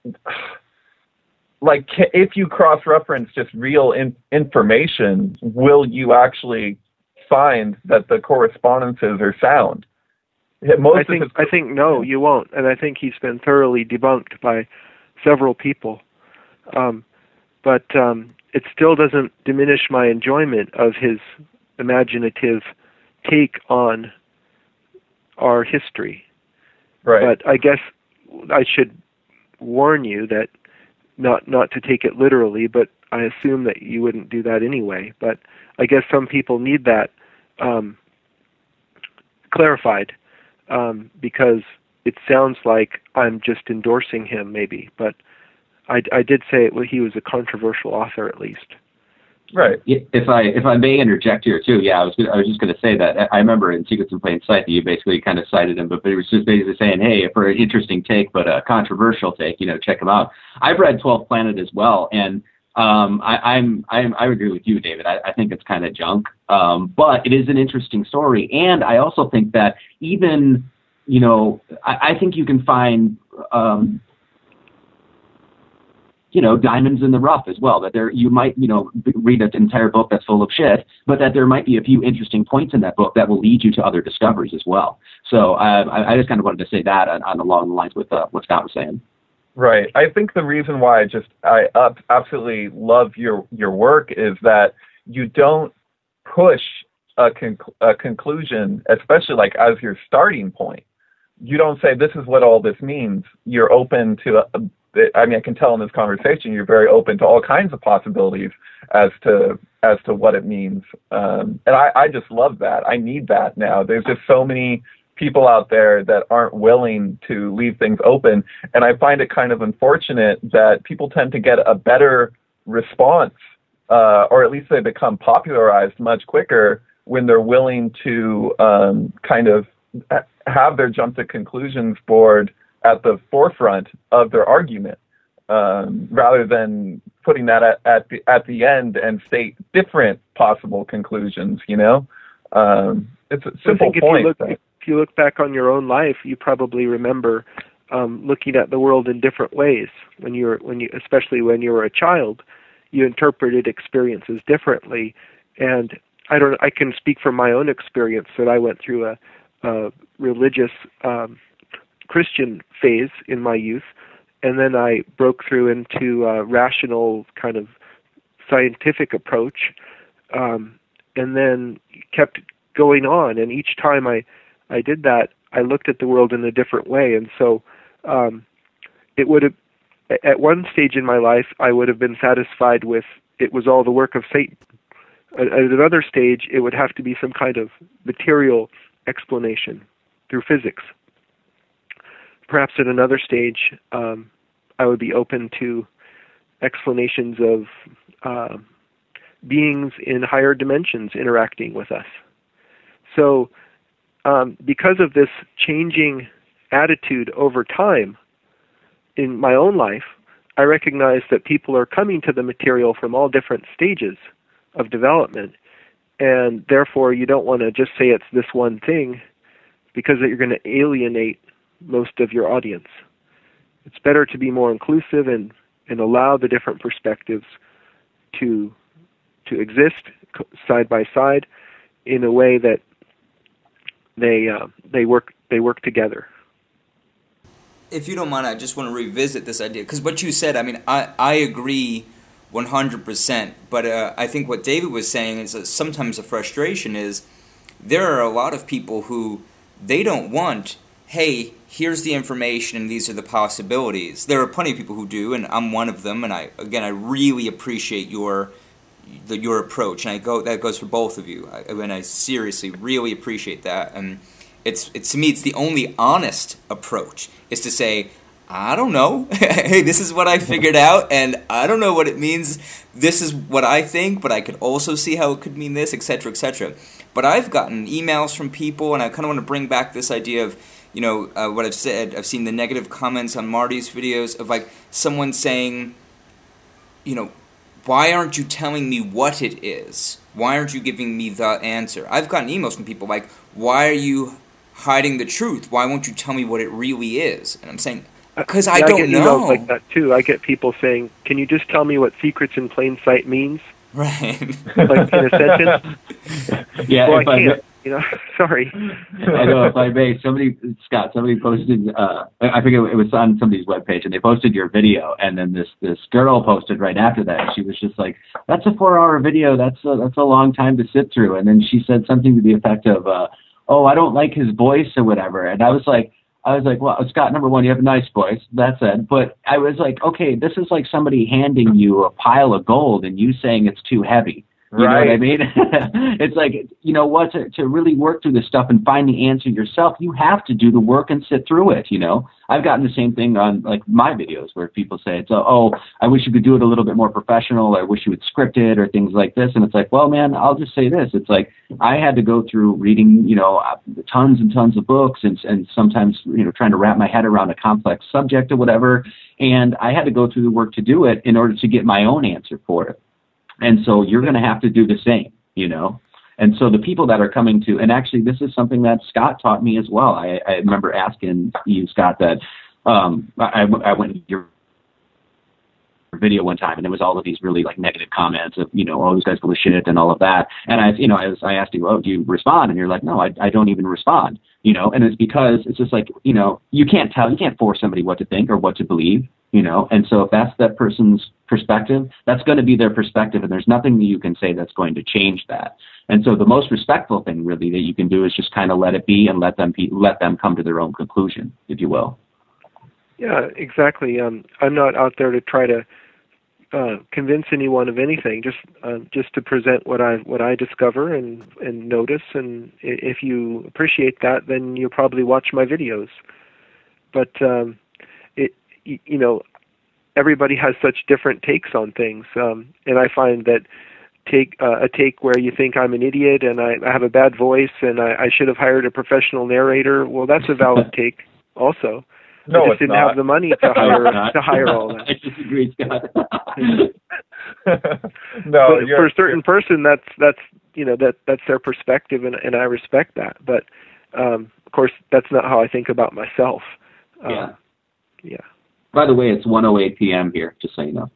Like, if you cross-reference just real in- information, will you actually find that the correspondences are sound? Most I think his... I think no, you won't, and I think he's been thoroughly debunked by several people. Um, but um, it still doesn't diminish my enjoyment of his imaginative take on our history. Right. But I guess I should warn you that. Not not to take it literally, but I assume that you wouldn't do that anyway. But I guess some people need that um, clarified um, because it sounds like I'm just endorsing him, maybe. But I, I did say it, well, he was a controversial author, at least. Right. If I if I may interject here too, yeah, I was I was just going to say that I remember in Secrets in Plain Sight that you basically kind of cited him, but, but it was just basically saying, hey, for an interesting take, but a controversial take, you know, check him out. I've read twelfth Planet as well, and um, I, I'm I'm I agree with you, David. I, I think it's kind of junk, um, but it is an interesting story, and I also think that even you know, I, I think you can find. Um, you know, diamonds in the rough as well, that there, you might, you know, read an entire book that's full of shit, but that there might be a few interesting points in that book that will lead you to other discoveries as well. So uh, I, I just kind of wanted to say that on, on along the lines with uh, what Scott was saying. Right. I think the reason why I just, I uh, absolutely love your, your work is that you don't push a, conc- a conclusion, especially like as your starting point. You don't say, this is what all this means. You're open to a, I mean, I can tell in this conversation you're very open to all kinds of possibilities as to as to what it means, um, and I, I just love that. I need that now. There's just so many people out there that aren't willing to leave things open, and I find it kind of unfortunate that people tend to get a better response, uh, or at least they become popularized much quicker when they're willing to um, kind of have their jump to conclusions board at the forefront of their argument, um, rather than putting that at, at the at the end and state different possible conclusions. You know, um, it's a simple I think point. If you, look, if you look back on your own life, you probably remember um, looking at the world in different ways. When you were, when you, especially when you were a child, you interpreted experiences differently. And I don't. I can speak from my own experience that I went through a, a religious. Um, Christian phase in my youth, and then I broke through into a rational kind of scientific approach, um, and then kept going on. And each time I, I did that, I looked at the world in a different way. And so um, it would have, at one stage in my life, I would have been satisfied with it was all the work of Satan. At, at another stage, it would have to be some kind of material explanation through physics. Perhaps at another stage, um, I would be open to explanations of uh, beings in higher dimensions interacting with us. So um, because of this changing attitude over time in my own life, I recognize that people are coming to the material from all different stages of development, and therefore you don't want to just say it's this one thing, because you're going to alienate most of your audience. It's better to be more inclusive and, and allow the different perspectives to to exist side by side in a way that they uh, they work they work together. If you don't mind, I just want to revisit this idea, because what you said, I mean, I, I agree one hundred percent, but uh, I think what David was saying is that sometimes the frustration is there are a lot of people who they don't want, hey, here's the information and these are the possibilities. There are plenty of people who do, and I'm one of them, and I again, I really appreciate your the, your approach, and I go that goes for both of you, I, and I seriously really appreciate that, and It's, it's to me, it's the only honest approach, is to say, I don't know. Hey, this is what I figured out, and I don't know what it means. This is what I think, but I could also see how it could mean this, et cetera, et cetera. But I've gotten emails from people, and I kind of want to bring back this idea of, you know, uh, what I've said. I've seen the negative comments on Marty's videos of, like, someone saying, you know, why aren't you telling me what it is? Why aren't you giving me the answer? I've gotten emails from people like, why are you hiding the truth? Why won't you tell me what it really is? And I'm saying, because I yeah, don't I get know. emails like that too. I get people saying, "Can you just tell me what secrets in plain sight means?" Right. Like in a sentence. Yeah. Well, I if I can't. You know, sorry. I know, if I may, somebody, Scott, somebody posted, uh, I think it was on somebody's webpage, and they posted your video, and then this, this girl posted right after that, and she was just like, that's a four-hour video, that's a, that's a long time to sit through, and then she said something to the effect of, uh, oh, I don't like his voice or whatever, and I was like, I was like, well, Scott, number one, you have a nice voice, that's it, but I was like, okay, this is like somebody handing you a pile of gold, and you saying it's too heavy. You right. know what I mean? It's like, you know what, to, to really work through this stuff and find the answer yourself, you have to do the work and sit through it, you know? I've gotten the same thing on, like, my videos where people say, it's, oh, I wish you could do it a little bit more professional, or I wish you would script it, or things like this. And it's like, well, man, I'll just say this. It's like, I had to go through reading, you know, tons and tons of books, and, and sometimes, you know, trying to wrap my head around a complex subject or whatever. And I had to go through the work to do it in order to get my own answer for it. And so you're going to have to do the same, you know. And so the people that are coming to, and actually this is something that Scott taught me as well. I, I remember asking you, Scott, that um, I, I went to your video one time, and there was all of these really like negative comments of, you know, all these guys full of shit and all of that. And I, you know, I, was, I asked you, oh, do you respond? And you're like, no, I, I don't even respond, you know. And it's because it's just like, you know, you can't tell, you can't force somebody what to think or what to believe, you know. And so if that's that person's perspective, that's going to be their perspective, and there's nothing that you can say that's going to change that. And so the most respectful thing really that you can do is just kind of let it be, and let them be, let them come to their own conclusion, if you will. Yeah, exactly. Um, I'm not out there to try to uh, convince anyone of anything. Just uh, just to present what I what I discover and and notice. And if you appreciate that, then you'll probably watch my videos. But um, it you know. Everybody has such different takes on things, um, and I find that take uh, a take where you think I'm an idiot and I, I have a bad voice and I, I should have hired a professional narrator. Well, that's a valid take, also. No, I just it's didn't not. have the money to hire to hire all that. I disagree, Scott. No, but for a certain person, that's that's you know that that's their perspective, and and I respect that. But um, of course, that's not how I think about myself. Um, Yeah. Yeah. By the way, it's one oh eight p.m. here, just so you know.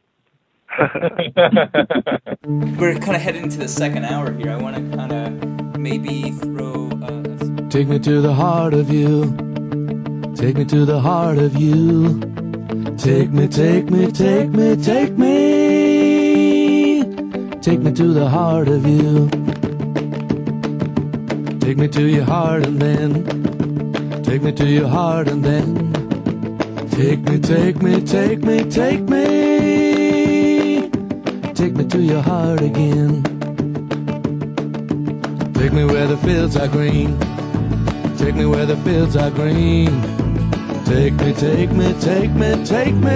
We're kind of heading into the second hour here. I want to kind of maybe throw... Uh, Take me to the heart of you. Take me to the heart of you. Take me, take me, take me, take me. Take me to the heart of you. Take me to your heart and then. Take me to your heart and then. Take me, take me, take me, take me. Take me to your heart again. Take me where the fields are green. Take me where the fields are green. Take me, take me, take me, take me.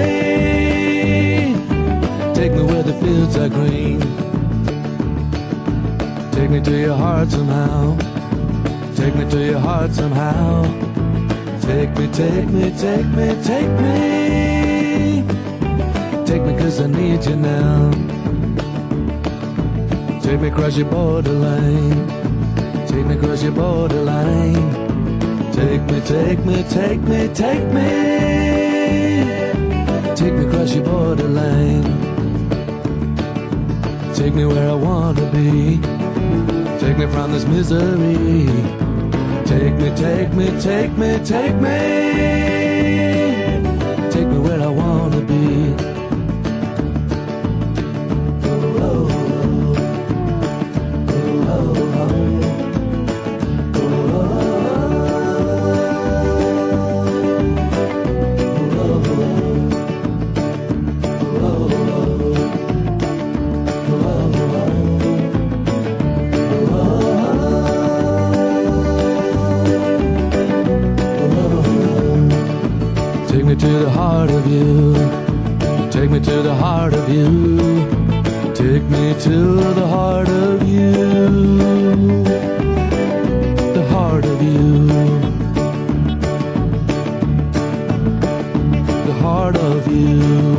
Take me where the fields are green. Take me to your heart somehow. Take me to your heart somehow. Take me, take me, take me, take me. Take me 'cause I need you now. Take me across your borderline. Take me across your borderline. Take me, take me, take me, take me. Take me across your borderline. Take me where I wanna be. Take me from this misery. Take me, take me, take me, take me. Take me where I wanna be. Take me to the heart of you. Take me to the heart of you. Take me to the heart of you. The heart of you. The heart of you.